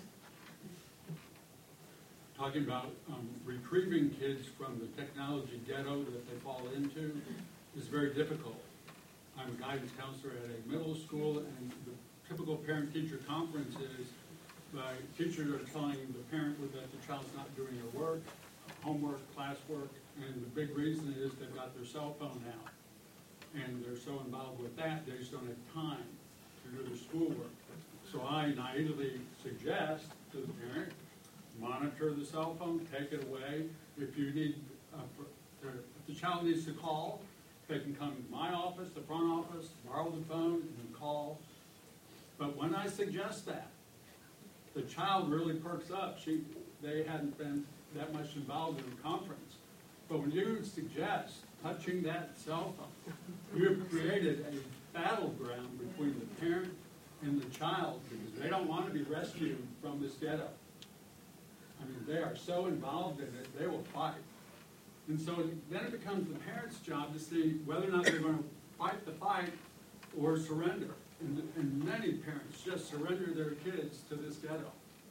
Talking about um, retrieving kids from the technology ghetto that they fall into is very difficult. I'm a guidance counselor at a middle school, and the typical parent-teacher conference is uh, teachers are telling the parent that the child's not doing their work, homework, classwork, and the big reason is they've got their cell phone out. And they're so involved with that, they just don't have time to do their schoolwork. So I naively suggest to the parent, monitor the cell phone, take it away. If you need, uh, for, if the child needs to call, They can come to my office, the front office, borrow the phone, and call. But when I suggest that, the child really perks up. She, they hadn't been that much involved in the conference. But when you suggest touching that cell phone, you've created a battleground between the parent and the child because they don't want to be rescued from this ghetto. I mean, they are so involved in it, they will fight. And so then it becomes the parent's job to see whether or not they're going to fight the fight or surrender. And, and many parents just surrender their kids to this ghetto.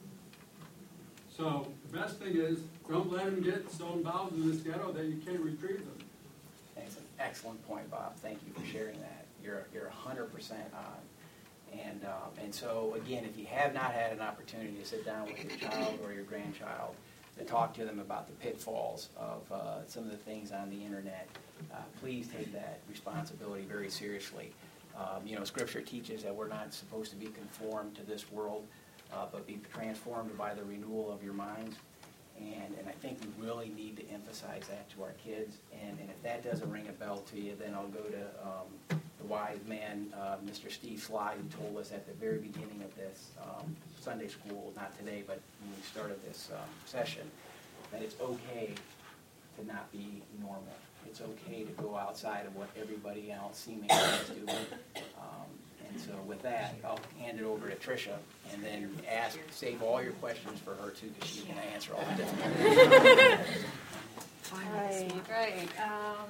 So the best thing is, don't let them get so involved in this ghetto that you can't retrieve them. That's an excellent point, Bob. Thank you for sharing that. You're you're one hundred percent on. And um, and so again, if you have not had an opportunity to sit down with your child or your grandchild to talk to them about the pitfalls of uh, some of the things on the internet, uh, please take that responsibility very seriously. Um, you know, Scripture teaches that we're not supposed to be conformed to this world, uh, but be transformed by the renewal of your minds. And, and I think we really need to emphasize that to our kids. And, and if that doesn't ring a bell to you, then I'll go to um, the wise man, uh, Mister Steve Sly, who told us at the very beginning of this um, Sunday school, not today, but when we started this um, session, that it's okay to not be normal. It's okay to go outside of what everybody else seemingly is doing. Um, and so with that, I'll hand it over to Tricia and then ask, save all your questions for her too, because she's going to answer all the difficult ones. Right, great. Um,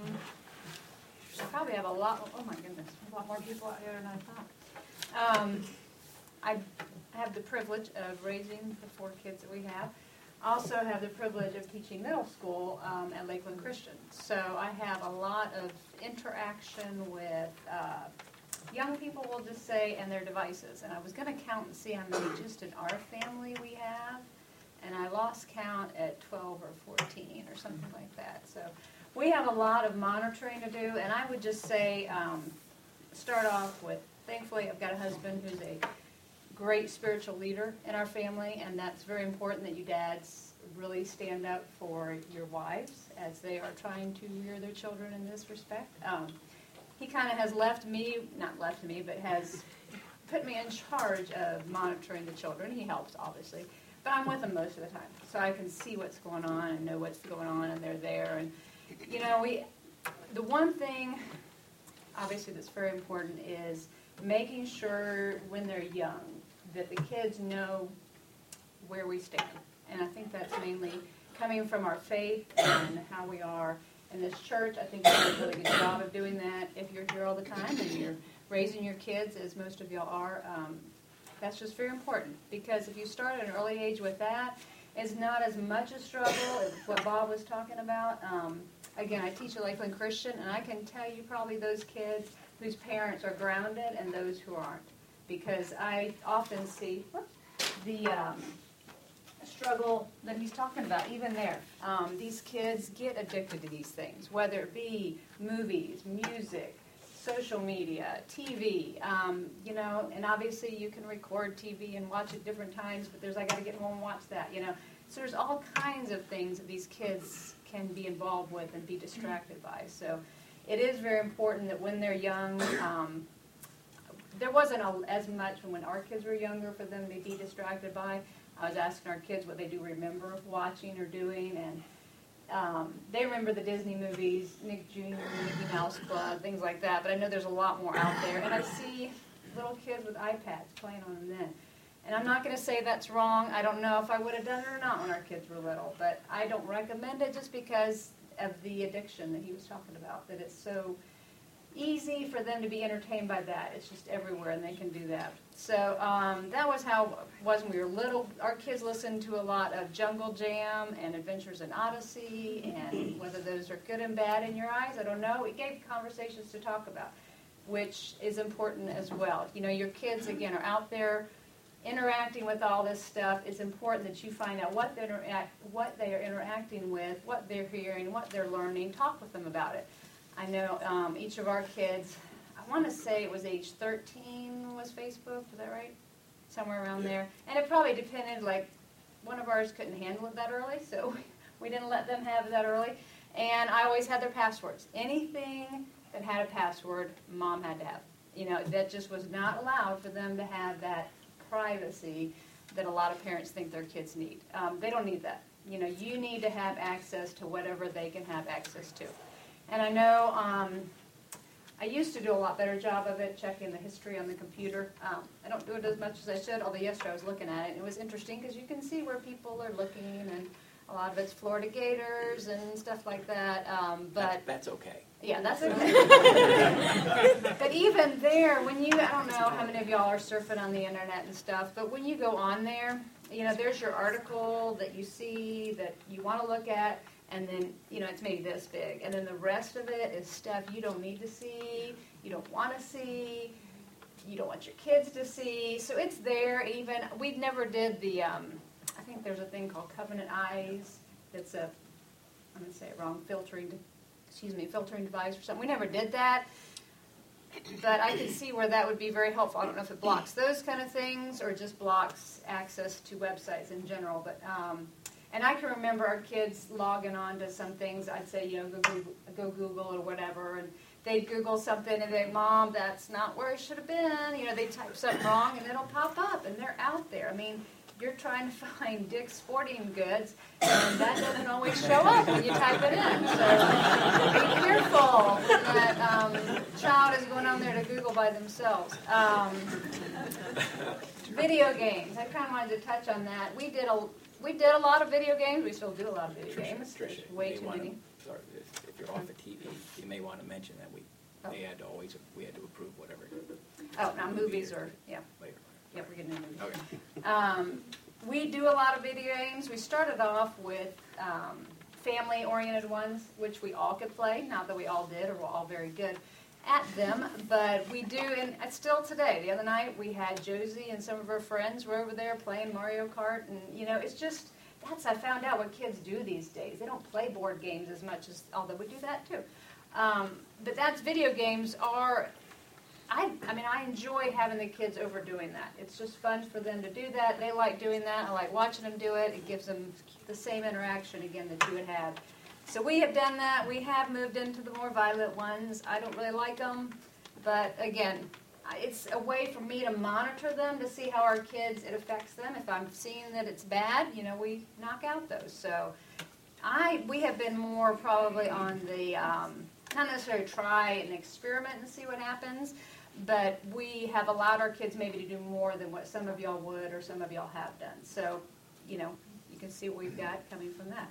I probably have a lot, oh my goodness, a lot more people out here than I thought. Um, I have the privilege of raising the four kids that we have. Also have the privilege of teaching middle school um, at Lakeland Christian. So I have a lot of interaction with uh, young people, we'll just say, and their devices. And I was going to count and see how many just in our family we have, and I lost count at twelve or fourteen or something like that. So we have a lot of monitoring to do, and I would just say, um, start off with, thankfully I've got a husband who's a great spiritual leader in our family, and that's very important that you dads really stand up for your wives as they are trying to rear their children in this respect. Um, he kind of has left me, not left me, but has put me in charge of monitoring the children. He helps, obviously, but I'm with them most of the time, so I can see what's going on and know what's going on, and they're there. And you know, we, the one thing, obviously, that's very important is making sure when they're young that the kids know where we stand. And I think that's mainly coming from our faith and how we are in this church. I think we do a really good job of doing that. If you're here all the time and you're raising your kids, as most of y'all are, um, that's just very important. Because if you start at an early age with that, it's not as much a struggle as what Bob was talking about. Um, again, I teach at Lakeland Christian, and I can tell you probably those kids whose parents are grounded and those who aren't. Because I often see whoops, the um, struggle that he's talking about, even there. Um, these kids get addicted to these things, whether it be movies, music, social media, T V, um, you know, and obviously you can record T V and watch at different times, but there's, I got to get home and watch that, you know. So there's all kinds of things that these kids can be involved with and be distracted by. So it is very important that when they're young, um, there wasn't a, as much when our kids were younger for them to be distracted by. I was asking our kids what they do remember watching or doing, and um, they remember the Disney movies, Nick Junior, Mickey Mouse Club, things like that, but I know there's a lot more out there. And I see little kids with iPads playing on them then. And I'm not going to say that's wrong. I don't know if I would have done it or not when our kids were little, but I don't recommend it just because of the addiction that he was talking about, that it's so easy for them to be entertained by that. It's just everywhere, and they can do that. So um, that was how it was when we were little. Our kids listened to a lot of Jungle Jam and Adventures in Odyssey, and whether those are good and bad in your eyes, I don't know. It gave conversations to talk about, which is important as well. You know, your kids, again, are out there interacting with all this stuff. It's important that you find out what they're, interact, what they are interacting with, what they're hearing, what they're learning. Talk with them about it. I know um, each of our kids, I want to say it was age thirteen was Facebook, is that right? Somewhere around there. And it probably depended, like, one of ours couldn't handle it that early, so we didn't let them have it that early. And I always had their passwords. Anything that had a password, mom had to have. You know, that just was not allowed for them to have that privacy that a lot of parents think their kids need. Um, they don't need that. You know, you need to have access to whatever they can have access to. And I know um, I used to do a lot better job of it, checking the history on the computer. Um, I don't do it as much as I should, although yesterday I was looking at it, and it was interesting because you can see where people are looking, and a lot of it's Florida Gators and stuff like that. Um, but That, that's okay. Yeah, that's okay. But even there, when you, I don't know how many of y'all are surfing on the internet and stuff, but when you go on there, you know, there's your article that you see that you want to look at, and then, you know, it's maybe this big. And then the rest of it is stuff you don't need to see, you don't want to see, you don't want your kids to see. So it's there even. We never did the, um, I think there's a thing called Covenant Eyes. It's a, I'm going to say it wrong, filtering excuse me, filtering device or something. We never did that, but I can see where that would be very helpful. I don't know if it blocks those kind of things or just blocks access to websites in general. But um, and I can remember our kids logging on to some things. I'd say, you know, go Google, go Google or whatever, and they'd Google something and they'd, Mom, that's not where it should have been. You know, they type something wrong and it'll pop up, and they're out there. I mean, you're trying to find Dick's Sporting Goods, and that doesn't always show up when you type it in. So be careful that um, child is going on there to Google by themselves. Um, video games. I kind of wanted to touch on that. We did a we did a lot of video games. We still do a lot of video games. Tricia, way you too may many. wanna- Sorry, if, if you're off the T V, you may want to mention that we Oh. they had to always we had to approve whatever. Oh, now movies are yeah. Later. Yep, we're getting into movies. Okay. Um, we do a lot of video games. We started off with um, family-oriented ones, which we all could play. Not that we all did, or we're all very good at them, but we do, and still today. The other night we had Josie and some of her friends were over there playing Mario Kart, and you know, it's just, that's, I found out what kids do these days. They don't play board games as much as, although we do that too. Um, but that's, video games are, I, I mean, I enjoy having the kids over doing that. It's just fun for them to do that. They like doing that. I like watching them do it. It gives them the same interaction, again, that you would have. So we have done that. We have moved into the more violent ones. I don't really like them. But, again, it's a way for me to monitor them to see how our kids, it affects them. If I'm seeing that it's bad, you know, we knock out those. So I, we have been more probably on the, um, not necessarily try and experiment and see what happens, but we have allowed our kids maybe to do more than what some of y'all would or some of y'all have done. So, you know, you can see what we've got coming from that.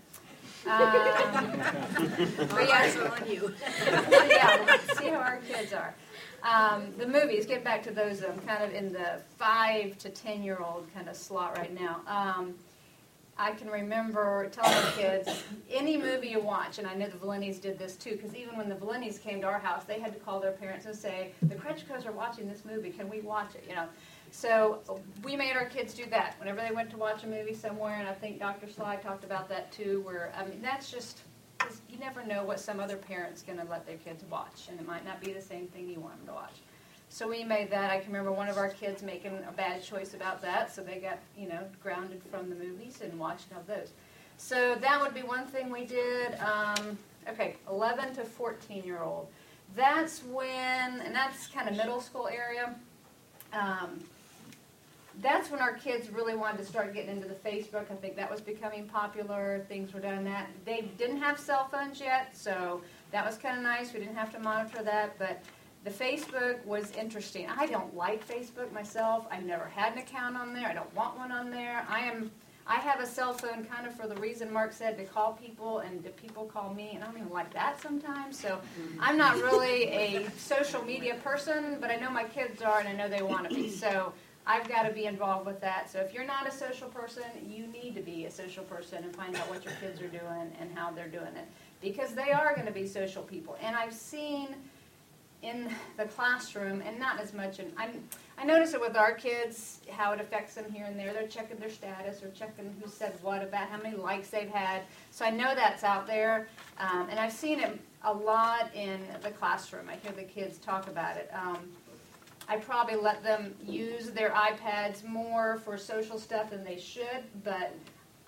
Um, but yeah, are on you. yeah, let's see how our kids are. Um, the movies, get back to those, I'm kind of in the five to ten year old kind of slot right now. Um, I can remember telling the kids, any movie you watch, and I know the Valeni's did this too, because even when the Valeni's came to our house, they had to call their parents and say, the Kretschkos are watching this movie, can we watch it, you know? So we made our kids do that whenever they went to watch a movie somewhere, and I think Doctor Sly talked about that too, where, I mean, that's just, you never know what some other parent's going to let their kids watch, and it might not be the same thing you want them to watch. So we made that. I can remember one of our kids making a bad choice about that, so they got, you know, grounded from the movies and watched of those. So that would be one thing we did. Um, okay, eleven to fourteen year old. That's when, and that's kind of middle school area. Um, that's when our kids really wanted to start getting into the Facebook. I think that was becoming popular. Things were done that. They didn't have cell phones yet, so that was kind of nice. We didn't have to monitor that, but the Facebook was interesting. I don't like Facebook myself. I've never had an account on there. I don't want one on there. I am. I have a cell phone kind of for the reason Mark said, to call people, and to people call me, and I don't even like that sometimes. So I'm not really a social media person, but I know my kids are, and I know they want to be. So I've got to be involved with that. So if you're not a social person, you need to be a social person and find out what your kids are doing and how they're doing it, because they are going to be social people. And I've seen in the classroom, and not as much, and I I notice it with our kids, how it affects them here and there. They're checking their status or checking who said what about how many likes they've had. So I know that's out there, um, and I've seen it a lot in the classroom. I hear the kids talk about it. Um, I probably let them use their iPads more for social stuff than they should, but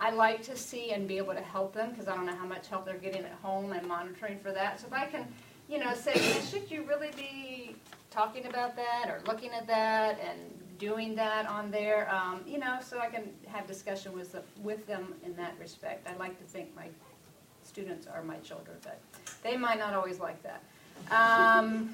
I like to see and be able to help them because I don't know how much help they're getting at home and monitoring for that. So if I can, you know, say, well, should you really be talking about that or looking at that and doing that on there, um, you know, so I can have discussion with the, with them in that respect. I like to think my students are my children, but they might not always like that. Um,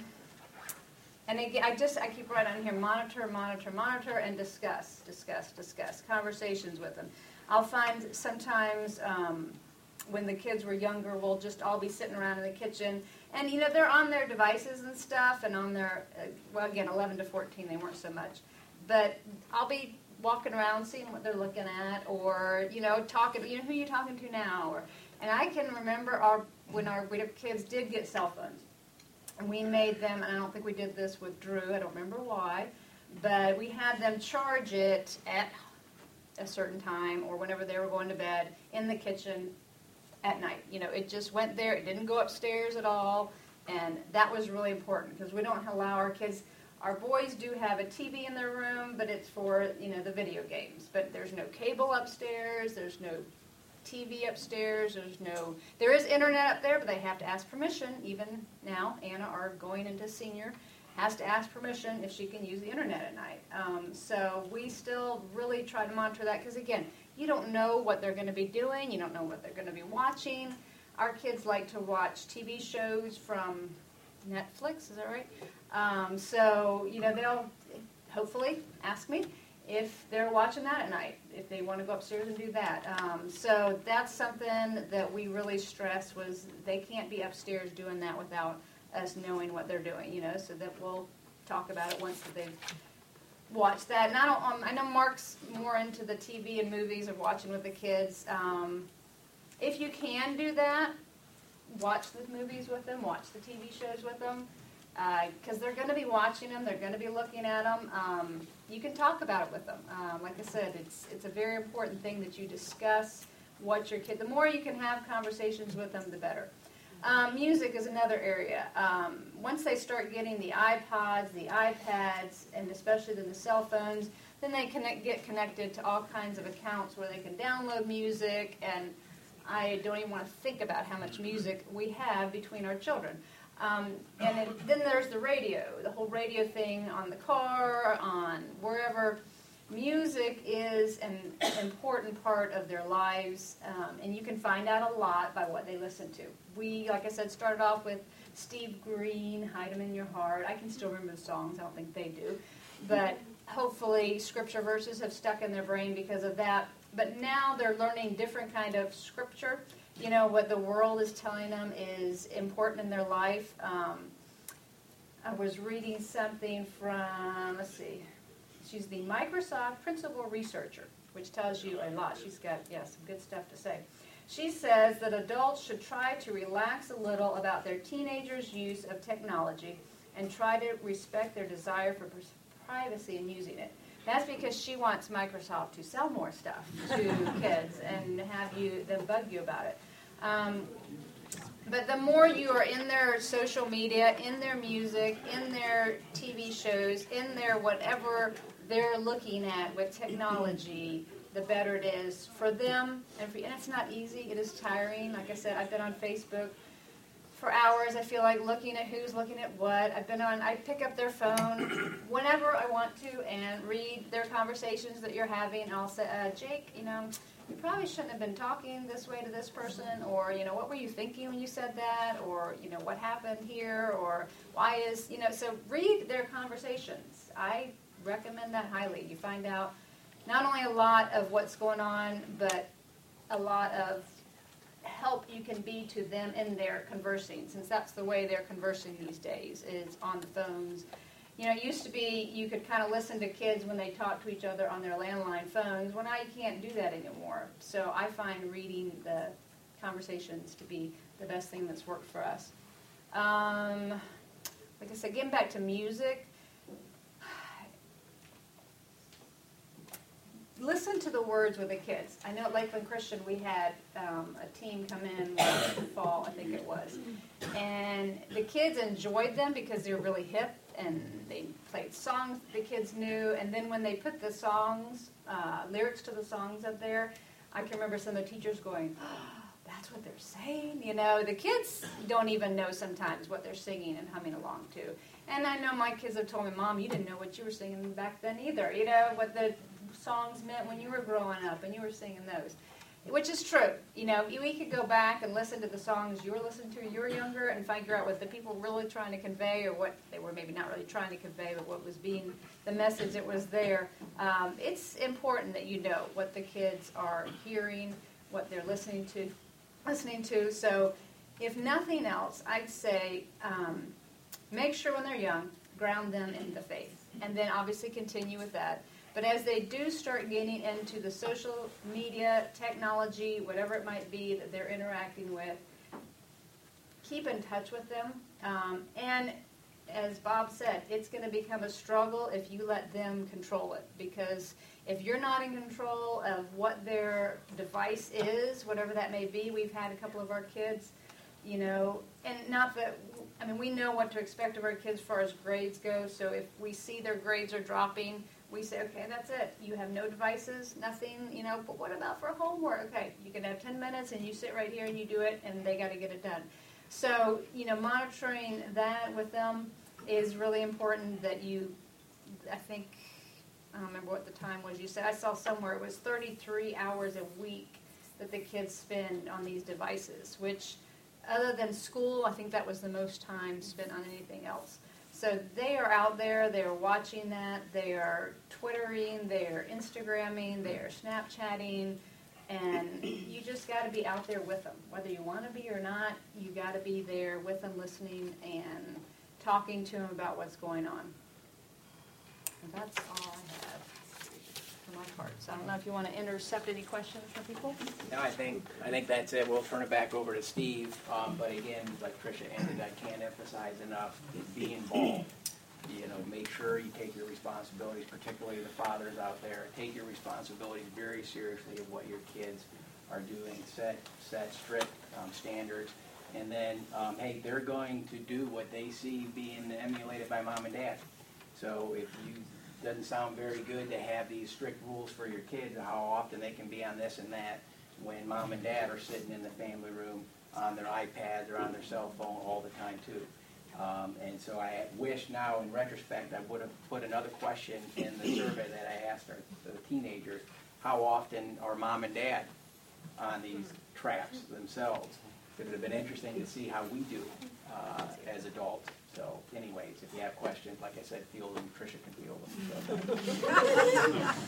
and again, I just, I keep right on here, monitor, monitor, monitor, and discuss, discuss, discuss, conversations with them. I'll find sometimes um, when the kids were younger, we'll just all be sitting around in the kitchen, and, you know, they're on their devices and stuff, and on their, uh, well, again, eleven to fourteen, they weren't so much. But I'll be walking around, seeing what they're looking at, or, you know, talking, you know, who are you talking to now? Or, and I can remember our when our kids did get cell phones. And we made them, and I don't think we did this with Drew, I don't remember why, but we had them charge it at a certain time or whenever they were going to bed in the kitchen at night. You know, it just went there, it didn't go upstairs at all, and that was really important because we don't allow our kids. Our boys do have a T V in their room, but it's for, you know, the video games. But there's no cable upstairs, there's no T V upstairs, there's no, there is internet up there, but they have to ask permission. Even now, Anna, our going into senior, has to ask permission if she can use the internet at night. Um, so we still really try to monitor that because, again, you don't know what they're going to be doing, you don't know what they're going to be watching. Our kids like to watch T V shows from Netflix, is that right? Um, so, you know, they'll hopefully ask me if they're watching that at night, if they want to go upstairs and do that. Um, so that's something that we really stressed was they can't be upstairs doing that without us knowing what they're doing, you know, so that we'll talk about it once that they've watched that. And I don't, um, I know Mark's more into the T V and movies of watching with the kids. Um, if you can do that, watch the movies with them, watch the T V shows with them. Because uh, they're going to be watching them, they're going to be looking at them. Um, you can talk about it with them. Um, like I said, it's it's a very important thing that you discuss what your kid. The more you can have conversations with them, the better. Um, music is another area. Um, once they start getting the iPods, the iPads, and especially the cell phones, then they connect, get connected to all kinds of accounts where they can download music. And I don't even want to think about how much music we have between our children. Um, and it, then there's the radio, the whole radio thing on the car, on wherever. Music is an important part of their lives, um, and you can find out a lot by what they listen to. We, like I said, started off with Steve Green, Hide 'Em in Your Heart. I can still remember the songs. I don't think they do. But hopefully scripture verses have stuck in their brain because of that. But now they're learning different kind of scripture. You know, what the world is telling them is important in their life. Um, I was reading something from, let's see, she's the Microsoft Principal Researcher, which tells you a lot. She's got, yeah, some good stuff to say. She says that adults should try to relax a little about their teenagers' use of technology and try to respect their desire for privacy in using it. That's because she wants Microsoft to sell more stuff to kids and have you them bug you about it. Um, but the more you are in their social media, in their music, in their T V shows, in their whatever they're looking at with technology, the better it is for them. And, for, and it's not easy. It is tiring. Like I said, I've been on Facebook for hours. I feel like looking at who's looking at what. I've been on, I pick up their phone whenever I want to and read their conversations that you're having. I'll say, uh, Jake, you know, you probably shouldn't have been talking this way to this person, or, you know, what were you thinking when you said that, or, you know, what happened here, or why is, you know, so read their conversations. I recommend that highly. You find out not only a lot of what's going on, but a lot of help you can be to them in their conversing, since that's the way they're conversing these days, is on the phones. You know, it used to be you could kind of listen to kids when they talk to each other on their landline phones. Well, now you can't do that anymore. So I find reading the conversations to be the best thing that's worked for us. Um, like I said, getting back to music, listen to the words with the kids. I know at Lakeland Christian we had um, a team come in last fall, I think it was. And the kids enjoyed them because they were really hip and they played songs the kids knew. And then when they put the songs, uh, lyrics to the songs up there, I can remember some of the teachers going, oh, that's what they're saying. You know, the kids don't even know sometimes what they're singing and humming along to. And I know my kids have told me, Mom, you didn't know what you were singing back then either. You know, what the songs meant when you were growing up and you were singing those. Which is true. You know, we could go back and listen to the songs you were listening to when you were younger and figure out what the people were really trying to convey, or what they were maybe not really trying to convey, but what was being the message that was there. Um, it's important that you know what the kids are hearing, what they're listening to, listening to. So, if nothing else, I'd say um, make sure when they're young, ground them in the faith, and then obviously continue with that. But as they do start getting into the social media, technology, whatever it might be that they're interacting with, keep in touch with them. Um, and as Bob said, it's going to become a struggle if you let them control it. Because if you're not in control of what their device is, whatever that may be, we've had a couple of our kids, you know, and not that, I mean, we know what to expect of our kids as far as grades go. So if we see their grades are dropping, we say, okay, that's it. You have no devices, nothing, you know, but what about for homework? Okay, you can have ten minutes and you sit right here and you do it, and they got to get it done. So, you know, monitoring that with them is really important. That you, I think, I don't remember what the time was. You said, I saw somewhere it was thirty-three hours a week that the kids spend on these devices, which other than school, I think that was the most time spent on anything else. So they are out there, they're watching that, they are Twittering, they are Instagramming, they are Snapchatting, and you just got to be out there with them. Whether you want to be or not, you got to be there with them, listening and talking to them about what's going on. And that's all I have for my part. So I don't know if you want to intercept any questions from people. No, I think I think that's it. We'll turn it back over to Steve. Um, but again, like Tricia ended, I can't emphasize enough: be involved. You know, make sure you take your responsibilities, particularly the fathers out there. Take your responsibilities very seriously of what your kids are doing. Set set strict um, standards, and then um, hey, they're going to do what they see being emulated by mom and dad. So if you doesn't sound very good to have these strict rules for your kids, how often they can be on this and that, when mom and dad are sitting in the family room on their iPads or on their cell phone all the time too. Um, and so I wish now, in retrospect, I would have put another question in the survey that I asked our, the teenagers: how often are mom and dad on these traps themselves? It would have been interesting to see how we do uh, as adults. So anyways, if you have questions, like I said, field them. Tricia can field them. So.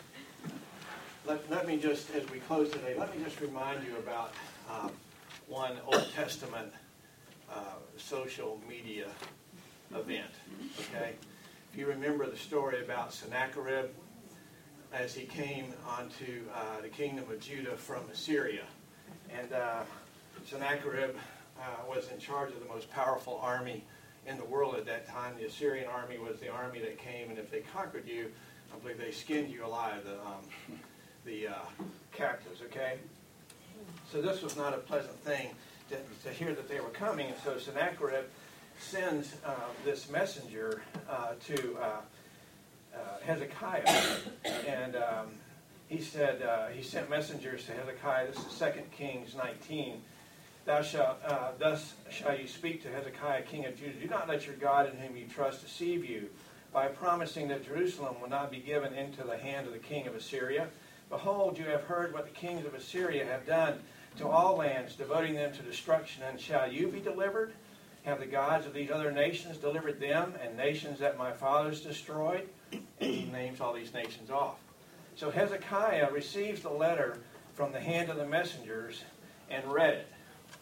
let, let me just, as we close today, let me just remind you about um, one Old Testament uh, social media event, okay? If you remember the story about Sennacherib as he came onto uh, the kingdom of Judah from Assyria. And uh, Sennacherib uh, was in charge of the most powerful army in the world at that time. The Assyrian army was the army that came, and if they conquered you, I believe they skinned you alive, the, um, the uh, captives, okay? So this was not a pleasant thing to, to hear that they were coming, and so Sennacherib sends uh, this messenger uh, to uh, uh, Hezekiah, and um, he said, uh, he sent messengers to Hezekiah. This is Second Kings nineteen. Thou shalt, uh, thus shall you speak to Hezekiah, king of Judah. Do not let your God in whom you trust deceive you by promising that Jerusalem will not be given into the hand of the king of Assyria. Behold, you have heard what the kings of Assyria have done to all lands, devoting them to destruction. And shall you be delivered? Have the gods of these other nations delivered them, and nations that my fathers destroyed? And he names all these nations off. So Hezekiah receives the letter from the hand of the messengers and read it.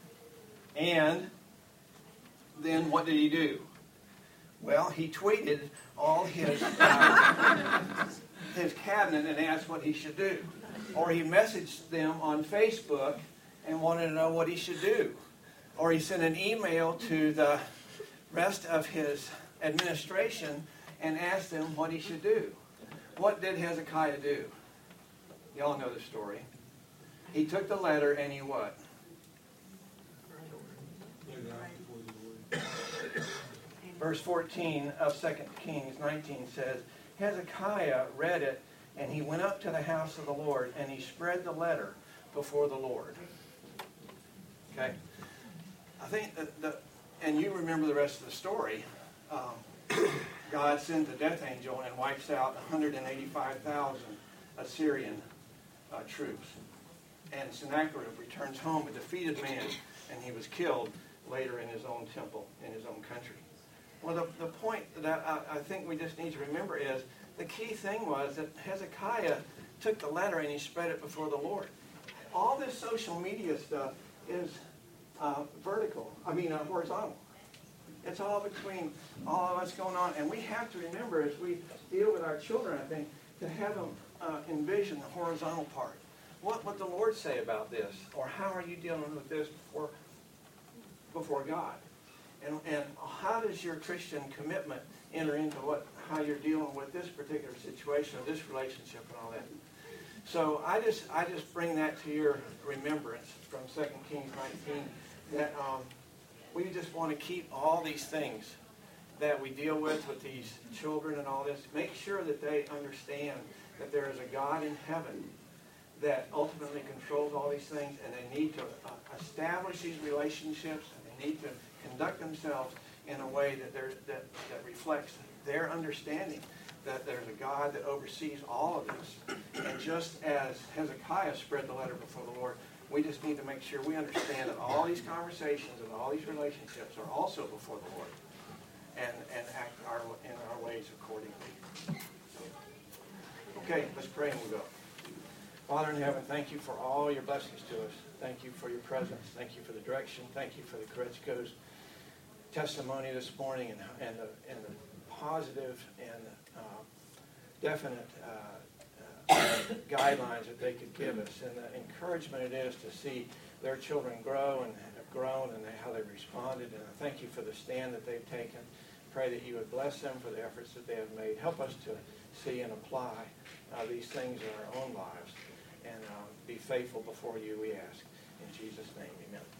And then what did he do? Well, he tweeted all his uh, his cabinet and asked what he should do. Or he messaged them on Facebook and wanted to know what he should do. Or he sent an email to the rest of his administration and asked them what he should do. What did Hezekiah do? Y'all know the story. He took the letter and he what? Verse fourteen of Second Kings nineteen says, Hezekiah read it And he went up to the house of the Lord, and he spread the letter before the Lord. Okay? I think that the, and you remember the rest of the story. Um, God sends a death angel and wipes out one hundred eighty-five thousand Assyrian uh, troops. And Sennacherib returns home a defeated man, and he was killed later in his own temple, in his own country. Well, the, the point that I, I think we just need to remember is the key thing was that Hezekiah took the letter and he spread it before the Lord. All this social media stuff is uh, vertical, I mean uh, horizontal. It's all between all of us going on. And we have to remember as we deal with our children, I think, to have them uh, envision the horizontal part. What would the Lord say about this? Or how are you dealing with this before, before God? And, and how does your Christian commitment enter into what how you're dealing with this particular situation or this relationship and all that? So I just I just bring that to your remembrance from Second Kings nineteen, that um, we just want to keep all these things that we deal with with these children and all this, make sure that they understand that there is a God in heaven that ultimately controls all these things, and they need to uh, establish these relationships, and they need to conduct themselves in a way that, that, that reflects their understanding that there's a God that oversees all of this. And just as Hezekiah spread the letter before the Lord, we just need to make sure we understand that all these conversations and all these relationships are also before the Lord, and, and act our, in our ways accordingly. Okay, let's pray and we'll go. Father in heaven, thank you for all your blessings to us. Thank you for your presence. Thank you for the direction. Thank you for the Korechko's testimony this morning, and, and, the, and the positive and uh, definite uh, uh, guidelines that they could give us, and the encouragement it is to see their children grow and have grown, and they, how they've responded. And I thank you for the stand that they've taken. Pray that you would bless them for the efforts that they have made. Help us to see and apply uh, these things in our own lives, and uh, be faithful before you, we ask. In Jesus' name, amen.